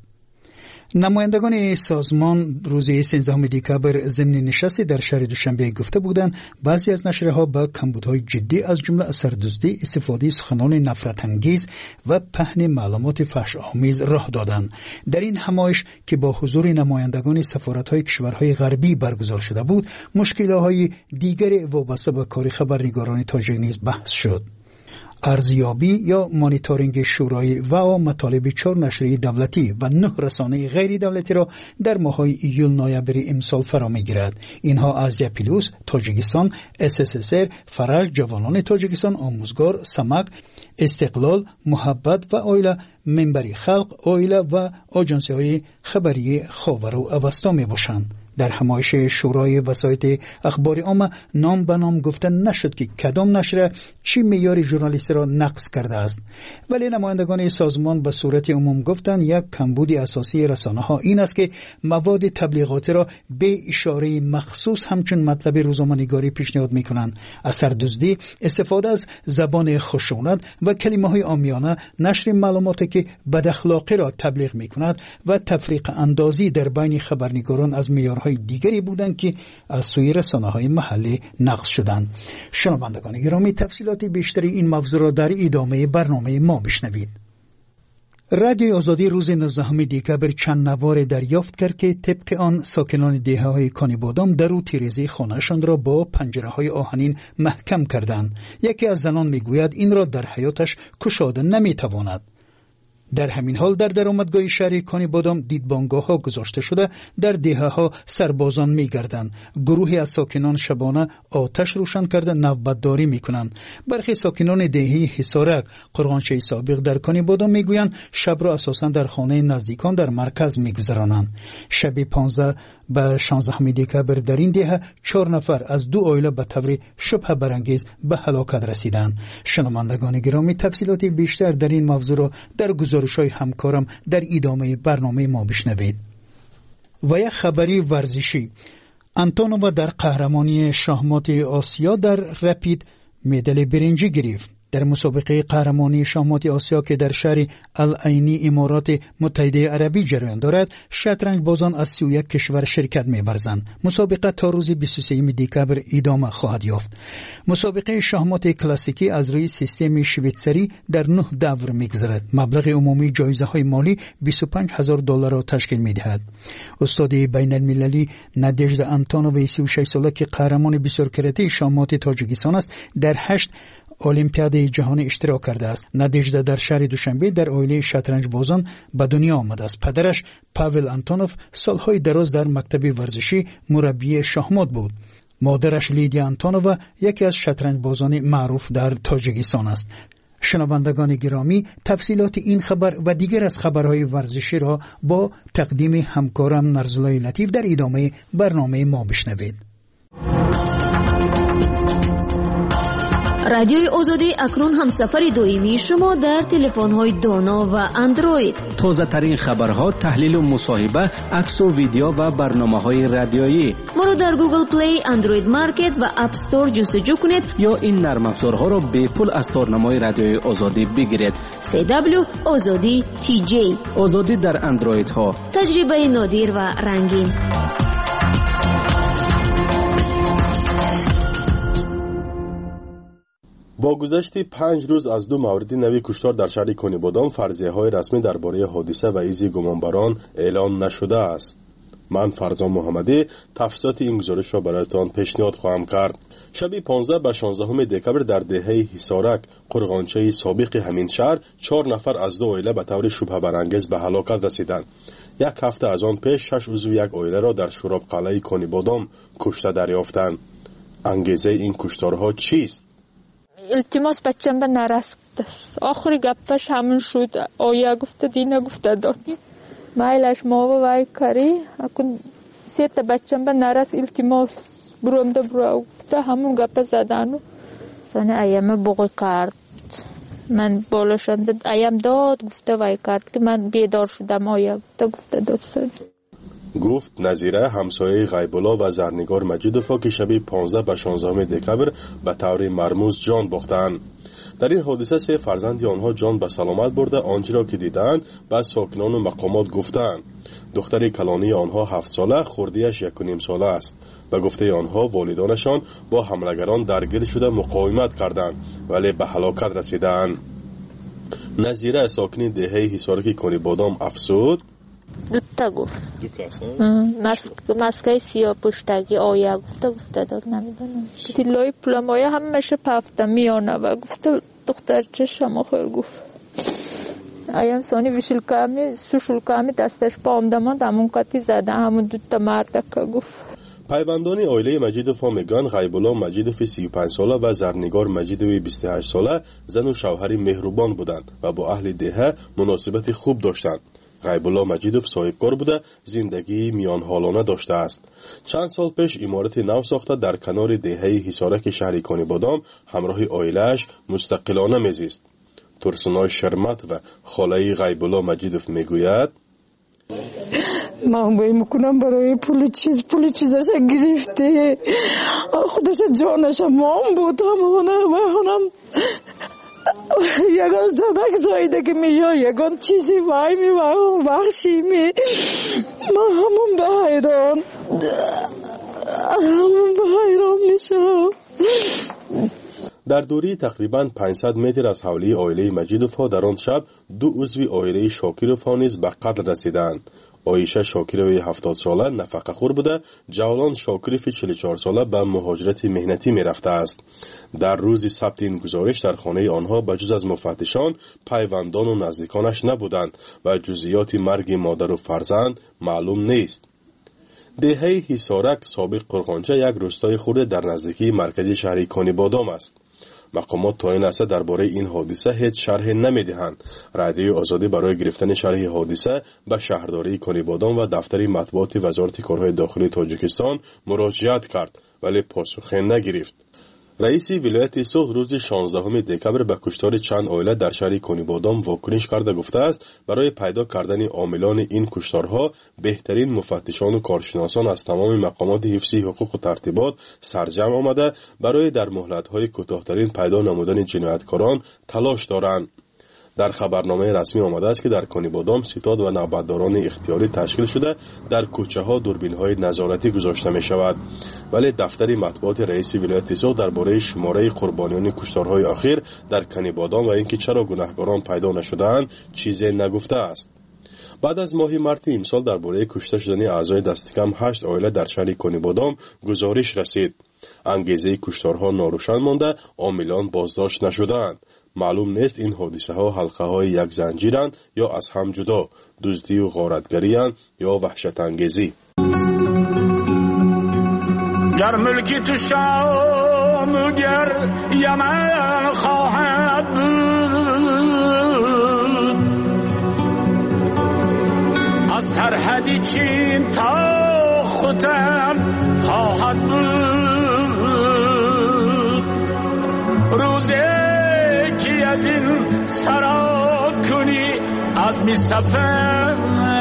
نمایندگان سازمان روز سیزدهم دکامبر ضمن نشستی در شهر دوشنبه گفته بودند بعضی از نشرها با کمبودهای جدی از جمله اثردزدی، استفاده سخنان نفرت انگیز و پهن معلومات فحش آمیز راه دادند. در این همایش که با حضور نمایندگان سفارت‌های کشورهای غربی برگزار شده بود، مشکل‌های دیگر وابسته به کار خبرنگاران تاجیک نیز بحث شد. ارزیابی یا مانیتورینگ شورای و مطالب چهار نشریه دولتی و نه رسانه غیر دولتی را در ماه‌های ایول نوامبر امسال فرا می‌گیرد. اینها آزیا پلوس، تاجیکستان، اس اس اس ار، فرج، جوانان تاجیکستان، آموزگار، سمک، استقلال، محبت و آیله، منبری خلق، آیله و آژانس‌های خبری خاور و اوستا میباشند. در همایش شورای وسایط اخباری عامه نام به نام گفتن نشد که کدام نشر چی معیار ژورنالیستی را نقض کرده است، ولی نمایندگان سازمان به صورت عموم گفتند یک کمبود اساسی رسانه‌ها این است که مواد تبلیغاتی را به اشاره مخصوص همچون مطلب روزنامه‌نگاری پیشنهاد می‌کنند. اثردزدی، استفاده از زبان خشونت و کلمه‌های عامیانه، نشر معلوماتی که بد اخلاقی را تبلیغ می‌کند و تفریق اندازی در بین خبرنگاران از معیارهای دیگری بودند که از سوی رسانه‌های محلی نقض شدند. شنوندگان گرامی، تفصیلات بیشتری این موضوع را در ادامه برنامه ما بشنوید. رادیوی آزادی روز نوزدهم دکامبر چند نوار دریافت کرد که طبق آن ساکنان دهه‌های کانیبادام در و تیره‌ای خانه‌شان را با پنجره‌های آهنین محکم کردند. یکی از زنان میگوید این را در حیاتش گشاده نمیتواند. در همین حال در درآمدگاه شهر کانیبادام دیدبانگاه‌ها گذاشته شده، در دهه‌ها سربازان می‌گردند. گروهی از ساکنان شبانه آتش روشن کرده نوبتداری می‌کنند. برخی ساکنان دهه حصارک، قرغانچه سابق در کانیبادام می‌گویند شب را اساساً در خانه نزدیکان در مرکز می‌گذرانند. شب پانزده به شانزدهم دکامبر در این دهه چهار نفر از دو عائله به طور شبه برانگیز به هلاکت رسیدند. شنوندگان گرامی، تفصیلات بیشتر در این موضوع را در گزارش‌های همکارم در ادامه برنامه ما بشنوید. و یک خبری ورزشی: آنتونووا در قهرمانی شاهمات آسیا در رپید مدال برنجی گرفت. در مسابقه قهرمانی شاهمات آسیا که در شهر العینی امارات متحده عربی جریان دارد، شطرنج بازان از سی و یک کشور شرکت می‌ورزند. مسابقه تا روز بیست و سوم دکامبر ادامه خواهد یافت. مسابقه شاهمات کلاسیکی از روی سیستم شویتزری در نه دور می‌گذرد. مبلغ عمومی جایزه‌های مالی بیست و پنج هزار دلار را تشکیل می‌دهد. استاد بین المللی نادژدا آنتونووا سی و شش ساله که قهرمان بسیار کرده شاهمات تاجیکستان است، در هشت المپیاد جهانی اشتراک کرده است. نادژدا در شهر دوشنبه در عائله شطرنج بازان به دنیا آمده است. پدرش پاول آنتونوف سالهای دراز در مکتب ورزشی مربی شاهمات بود. مادرش لیدیا آنتونووا یکی از شطرنج بازان معروف در تاجیکستان است. شنوندگان گرامی، تفصیلات این خبر و دیگر از خبرهای ورزشی را با تقدیم همکارم نرزلای لطیف در ادامه برنامه ما بشنوید. رادیوی آزادی اکنون همسفر دائمی شما در تلفن‌های دانا و اندروید. تازه ترین خبرها، تحلیل و مصاحبه، عکس و ویدیو و برنامه‌های رادیویی. ما را در گوگل پلی، اندروید مارکت و اپ استور جستجو کنید یا این نرم افزارها را به پول از تارنمای رادیوی آزادی بگیرید. سی دبلیو آزادی تی جی. آزادی در اندروید ها. تجربه نادر و رنگین. با گذشت پنج روز از دو مورد نوی کشتار در شهر کانیبادام، فرضیه‌های رسمی درباره حادثه و ایزی گمانبران اعلام نشده است. من فرزان محمدی تفصیلات این گزارش را برایتان پیشنهاد خواهم کرد. شب پانزده به شانزدهم دکامبر در دهه حصارک، قرغانچه سابق همین شهر، چهار نفر از دو عائله به طور شبه برانگیز به هلاکت رسیدند. یک هفته از آن پیش شش عضو یک عائله را در شوراب قلعه کانیبادام کشته دریافتند. انگیزه این کشتارها چیست؟ التماس بچم به نرس گفته. آخری گپش همون شد. آیا گفته دینا گفته دادی. مایلش ما وای کاری. اکن سیت بچم به نرس التماس بروم ده برو. گفته همون گپ زدنو. سن ایام بغل کرد. من بالاشم داد ایام داد گفته وای کرد که من بیدار شدم. آیا گفته گفته داد سن. گفت نظیره همسایه غیب‌الله و زرنگار مجیدوفا که شب پانزده به شانزده دکبر به طور مرموز جان باختند. در این حادثه سه فرزند آنها جان به سلامت برده آنچه را که دیدند به ساکنان و مقامات گفتند. دختر کلانی آنها هفت ساله، خردیش یک و نیم ساله است. به گفته آنها والدانشان با حملگران درگیر شده مقاومت کردند ولی به هلاکت رسیدند. نظیره ساکن دهه حصارک کنی بادام افسود دوتا گفت مسکه سیاه پشتگی آیا گفته گفته داد نمیدونم تیلای پلمایه همشه پفته میانه و گفته دختر چشم خیل گفت ایام سانی ویشل کامی سوشل کامی دستش پا آمدمان همون کتی زده همون دوتا مردکه گفت. پیوندان عائله مجیدوفا میگن غیب‌الله مجیدوف سی و پنج ساله و زرنگار مجیدوف بیست و هشت ساله زن و شوهری مهربان بودند و با اهل دهه مناسبت خوب داشتند. غیب‌الله مجیدوف صاحبکار بوده، زندگی میان حالانه داشته است. چند سال پیش عمارت نو ساخته در کنار دهه حصارک شهر کنی بادام همراه عائله‌اش مستقلانه میزیست. ترسنای شرمت و خاله غیب‌الله مجیدوف میگوید من باید میکنم برای پول چیز پول چیزش گرفته خودش جانش مام بود همونه همونم یگان زدک زایده که میاد یگان چیزی وای می وای وحشی می من همون به حیران همون به حیران میشم. در دوری تقریباً پانصد متر از حولی عائله مجیدوفا در آن شب دو عضو عائله شاکروفا نیز به قتل رسیدند. عایشه شاکروی هفتاد ساله نفقه خور بوده، جولان شاکروی چهل و چهار ساله به مهاجرت مهنتی می رفته است. در روز ثبت این گزارش در خانه آنها بجز از مفتشان پیوندان و نزدیکانش نبودند و جزئیات مرگ مادر و فرزند معلوم نیست. دهه حصارک سابق قرغانچه یک روستای خرد در نزدیکی مرکزی شهر کنی بادام است. مقامات تا این لحظه درباره این حادثه هیچ شرح نمیدهند. رادیوی آزادی برای گرفتن شرح حادثه به شهرداری کنی بادام و دفتر مطبوعات وزارت کارهای داخلی تاجیکستان مراجعت کرد ولی پاسخی نگرفت. رئیس ولایت سوخت روز شانزدهم دکبر به کشتار چند عائله در شهر کنی بادام واکنش کرده گفته است برای پیدا کردن عاملان این کشتارها بهترین مفتشان و کارشناسان از تمام مقامات حفظی حقوق و ترتیبات سرجم آمده برای در مهلت‌های کوتاه‌ترین پیدا نمودن جنایتکاران تلاش دارند. در خبرنامه رسمی آمده است که در کنی بادام ستاد و نوبتداران اختیاری تشکیل شده در کوچه ها دوربین های نظارتی گذاشته می شود ولی دفتر مطبوعات رئیس ولایت سوخت درباره شماره قربانیان کشتارهای اخیر در کنی بادام و اینکه چرا گناهکاران پیدا نشده‌اند چیزی نگفته است. بعد از ماه مارس امسال درباره کشته شدن اعضای دست کم هشت عائله در شهر کنی بادام گزارش رسید. انگیزه کشتارها ناروشن مانده، عاملان بازداشت نشده‌اند. معلوم نیست این حادثه ها حلقه های یک زنجیرند یا از هم جدا، دزدی و غارتگری اند یا وحشت انگیزی. در ملکی تو شام گر یمن خواهد بود از سرحدی چین تا ختن خواهد بود روزی از این سرا کنی از می سفر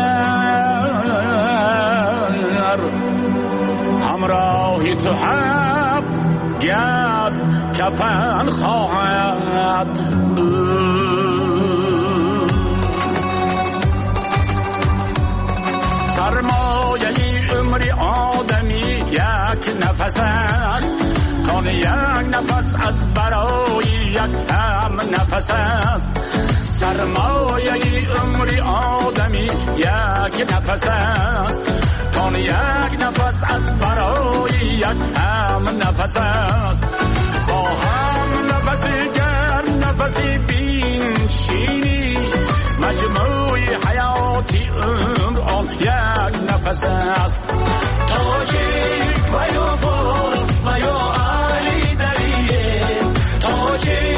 همراهی تو هم گز کفن خواهد بود سرمایه عمری آدمی یک نفس است کان یک نفس از برای یک هم نفس است سرمایه عمری آدمی یک نفس است کان یک نفس از برای یک هم نفس است با هم نفسی گر نفسی بین شینی مجموعی حیاتی عمر آن یک نفس است تاجیک و یا باز و یا علی دریه تاجیک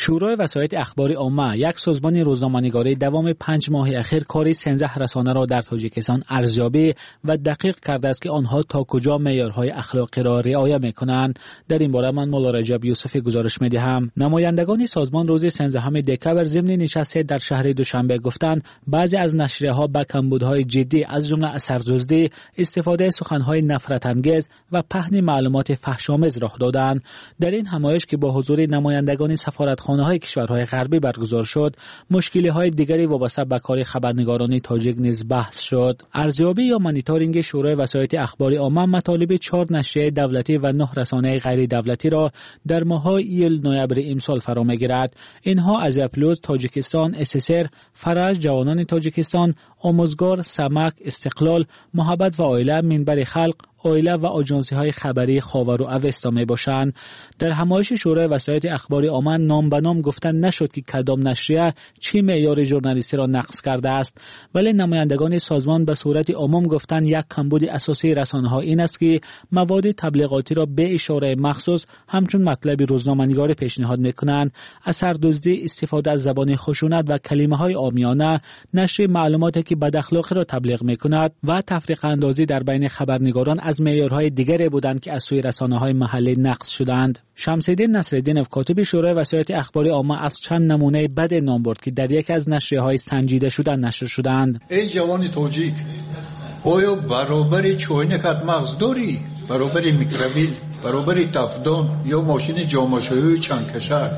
شورای وسایط اخباری عامه، یک سازمان روزنامه‌نگاری دوام پنج ماه اخیر کار سیزده رسانه را در تاجیکستان ارزیابی و دقیق کرده است که آنها تا کجا معیارهای اخلاقی را رعایت می‌کنند. در این باره من مولا رجب یوسفی گزارش می‌دهم. نمایندگان سازمان روز سیزدهم دکبر ضمن نشست در شهر دوشنبه گفتند بعضی از نشریه‌ها با کمبودهای جدی از جمله اثردزدی، استفاده سخن‌های نفرت‌انگیز و پهن معلومات فحش‌آمیز رخ دادند. در این همایش که با حضور نمایندگان سفارتخانه‌های کشورهای غربی برگزار شد، مشکل‌های دیگری وابسته به کار خبرنگاران تاجیک نیز بحث شد. ارزیابی یا مانیتورینگ شورای وسایط اخباری عامه مطالب چهار نشریه دولتی و نه رسانه غیر دولتی را در ماه‌های ایل نوامبر امسال فرا می‌گیرد. اینها از پلوس، تاجیکستان، اسسر، فرج، جوانان تاجیکستان، آموزگار، سمک، استقلال، محبت و عائله، منبر خلق، عائله و آژانس‌های خبری خاور و اوستا می باشند. در همایش شورای وسایط اخباری عامه نام به نام گفتن نشد که کدام نشریه چی معیار ژورنالیستی را نقض کرده است، ولی نمایندگان سازمان به صورت عموم گفتن یک کمبود اساسی رسانه‌ها این است که مواد تبلیغاتی را به اشاره مخصوص همچون مطلب روزنامه‌نگاری پیشنهاد می‌کنند، اثردزدی، استفاده از زبان خشونت و کلمه‌های عامیانه، نشر معلوماتی که بد اخلاقی را تبلیغ می‌کند و تفریق اندازی در بین خبرنگاران از معیارهای دیگری بودند که از سوی رسانه‌های محلی نقض شدند. شمس‌الدین نصرالدینov کاتب شورای وسایط اخباری عامه از چند نمونه بد نام برد که در یک از نشریه‌های سنجیده شده نشر شدند. ای جوان تاجیک، آیا برابر چوینکت مغز داری؟ برابر میکروبیل، برابر تفدان یا ماشین جامه‌شویی چند کشر؟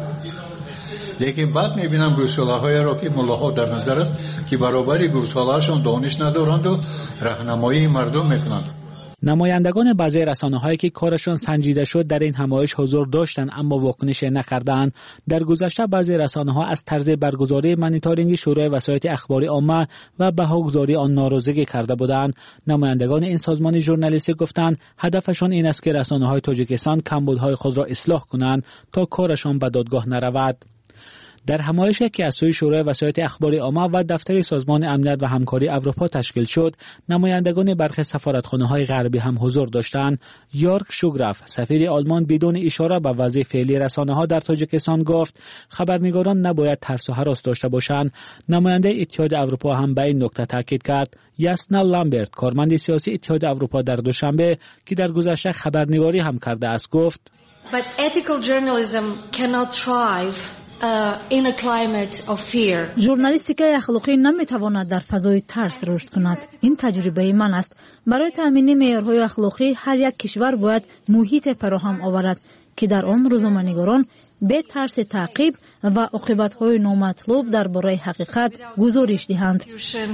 لیکن بعد میبینم گوساله را که ملاها در نظر است که برابر گوساله‌شان دانش ندارند و راهنمایی مردم میکنند. نمایندگان بعضی رسانه‌هایی که کارشان سنجیده شد در این همایش حضور داشتند اما واکنش نکردند. در گذشته بعضی رسانه‌ها از طرز برگزاری مانیتورینگ شورای وسایط اخباری عامه و بهاگذاری آن ناراضگی کرده بودند. نمایندگان این سازمان ژورنالیستی گفتند هدفشان این است که رسانه‌های تاجیکستان کمبودهای خود را اصلاح کنند تا کارشان به دادگاه نرود. در همایشی که از سوی شورای وسایط اخباری عامه و دفتر سازمان امنیت و همکاری اروپا تشکیل شد، نمایندگان برخی سفارتخانه‌های غربی هم حضور داشتند. یورک شوگراف، سفیر آلمان، بدون اشاره به وضع فعلی رسانه‌ها در تاجیکستان گفت خبرنگاران نباید ترس و هراس داشته باشند. نماینده اتحاد اروپا هم به این نکته تاکید کرد. یاسنا لامبرت، کارمند سیاسی اتحاد اروپا، در دوشنبه که در گذشته خبرنگاری هم کرده است گفت But ethical journalism cannot thrive Uh, in a climate of fear. ژورنالیستیک اخلاقی نمیتواند در فضای ترس رشد کند. این تجربه من است. برای تامین معیارهای اخلاقی هر یک کشور باید محیط فراهم آورد که در آن روزنامه‌نگاران به ترس تعقیب و عاقبت‌های نامطلوب درباره حقیقت گزارش دهند.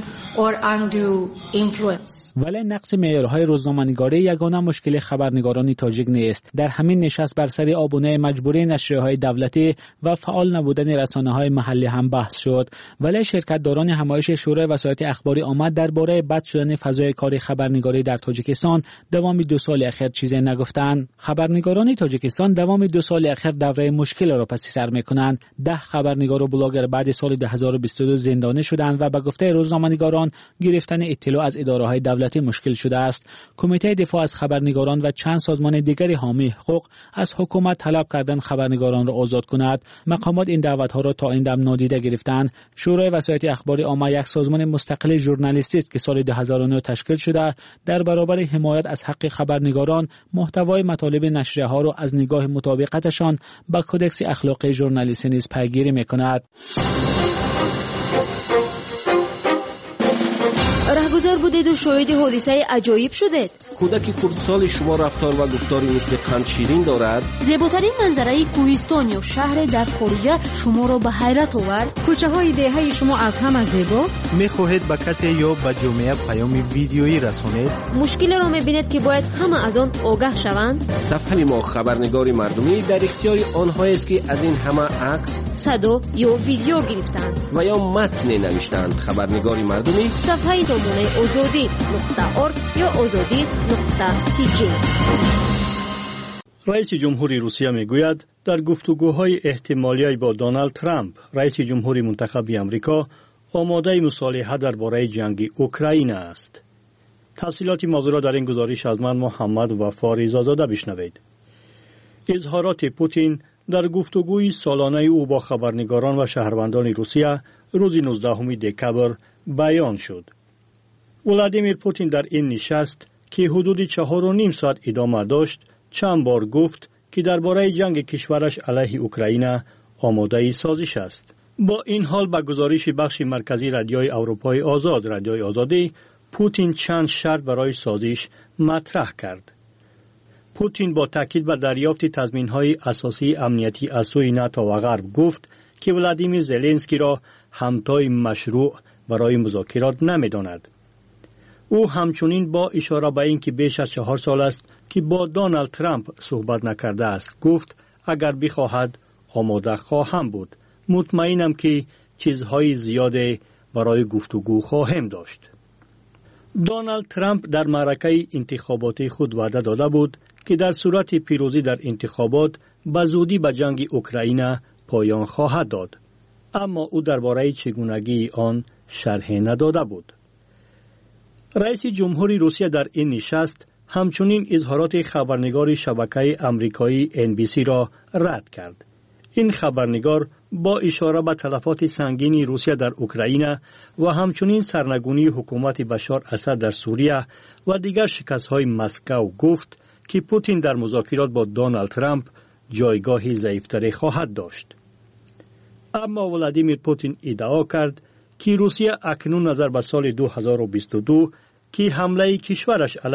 ولی نقص معیارهای روزنامه‌نگاری یگانه مشکل خبرنگاران تاجیک نیست. در همین نشست بر سر آبونه مجبوری نشریه‌های دولتی و فعال نبودن رسانه‌های محلی هم بحث شد. ولی شرکت‌داران همایش شورای وسایط اخباری عامه درباره بد شدن فضای کار خبرنگاری در تاجیکستان دوام دو سال اخیر چیزی نگفتند. خبرنگاران تاجیکستان دوام دو سال اخیر دوره مشکل را پس سر می‌کنند. ده خبرنگار و بلاگر بعد سال دو هزار و بیست و دو زندانی شدند و به گفته روزنامه‌نگاران گرفتن اطلاع از اداره‌های دولتی مشکل شده است. کمیته دفاع از خبرنگاران و چند سازمان دیگری حامی حقوق از حکومت طلب کردند خبرنگاران را آزاد کند. مقامات این دعوت‌ها را تا این دم نادیده گرفتند. شورای وسایط اخباری عامه یک سازمان مستقل ژورنالیستی است که سال دو هزار و نه تشکیل شده. در برابر حمایت از حق خبرنگاران، محتوای مطالب نشریه‌ها را از نگاه مطابقتشان با کدکس اخلاقی ژورنالیستی نیز پیگیری می‌کند. رهگذر بودید و شاهد حادثه عجایب شدید. کودک کردسال شما رفتار و گفتاری مثل قند شیرین دارد. زیباترین منظره کوهستان یا شهر در خارج شما را به حیرت آورد. کوچه های دهه شما از همه زیباست. میخواهید به کسی یا به جامعه پیام ویدیویی رسانید؟ مشکل را میبینید که باید همه از آن آگاه شوند. صفحه ما خبرنگاری مردمی در اختیار آنهایی است که از این همه عکس، صدا یا ویدیو گرفتند و یا متن نوشتند. خبرنگاری مردمی صفحه دامنه آزادی نقطه ارگ یا آزادی نقطه تی جی. رئیس جمهوری روسیه میگوید در گفتگوهای احتمالی با دونالد ترامپ، رئیس جمهوری منتخب آمریکا آماده مصالحه درباره جنگ اوکراین است. تفصیلات موضوع را در این گزارش از من محمد وفا رضازاده بشنوید. اظهارات پوتین در گفتگوی سالانه او با خبرنگاران و شهروندان روسیه روز نوزدهم دکبر بیان شد. ولادیمیر پوتین در این نشست که حدود چهار و نیم ساعت ادامه داشت چند بار گفت که درباره جنگ کشورش علیه اوکراین آماده سازش است. با این حال به گزارش بخش مرکزی رادیوی اروپای آزاد رادیوی آزادی، پوتین چند شرط برای سازش مطرح کرد. پوتین با تاکید بر دریافت تضمین‌های اساسی امنیتی از سوی ناتو و غرب گفت که ولادیمیر زلنسکی را همتای مشروع برای مذاکرات نمی‌داند. او همچنین با اشاره به اینکه بیش از چهار سال است که با دونالد ترامپ صحبت نکرده است گفت اگر بخواهد آماده خواهم بود. مطمئنم که چیزهای زیاده برای گفتگو خواهم داشت. دونالد ترامپ در معرکه انتخاباتی خود وعده داده بود که در صورت پیروزی در انتخابات به زودی به جنگ اوکراین پایان خواهد داد. اما او درباره چگونگی آن شرح نداده بود. رئیس جمهوری روسیه در این نشست همچنین اظهارات خبرنگار شبکه آمریکایی ان بی سی را رد کرد. این خبرنگار با اشاره به تلفات سنگین روسیه در اوکراین و همچنین سرنگونی حکومت بشار اسد در سوریه و دیگر شکست‌های مسکو گفت که پوتین در مذاکرات با دونالد ترامپ جایگاه ضعیفتری خواهد داشت. اما ولادیمیر پوتین ادعا کرد که روسیه اکنون نظر به سال دو هزار و بیست و دو که حمله کشورش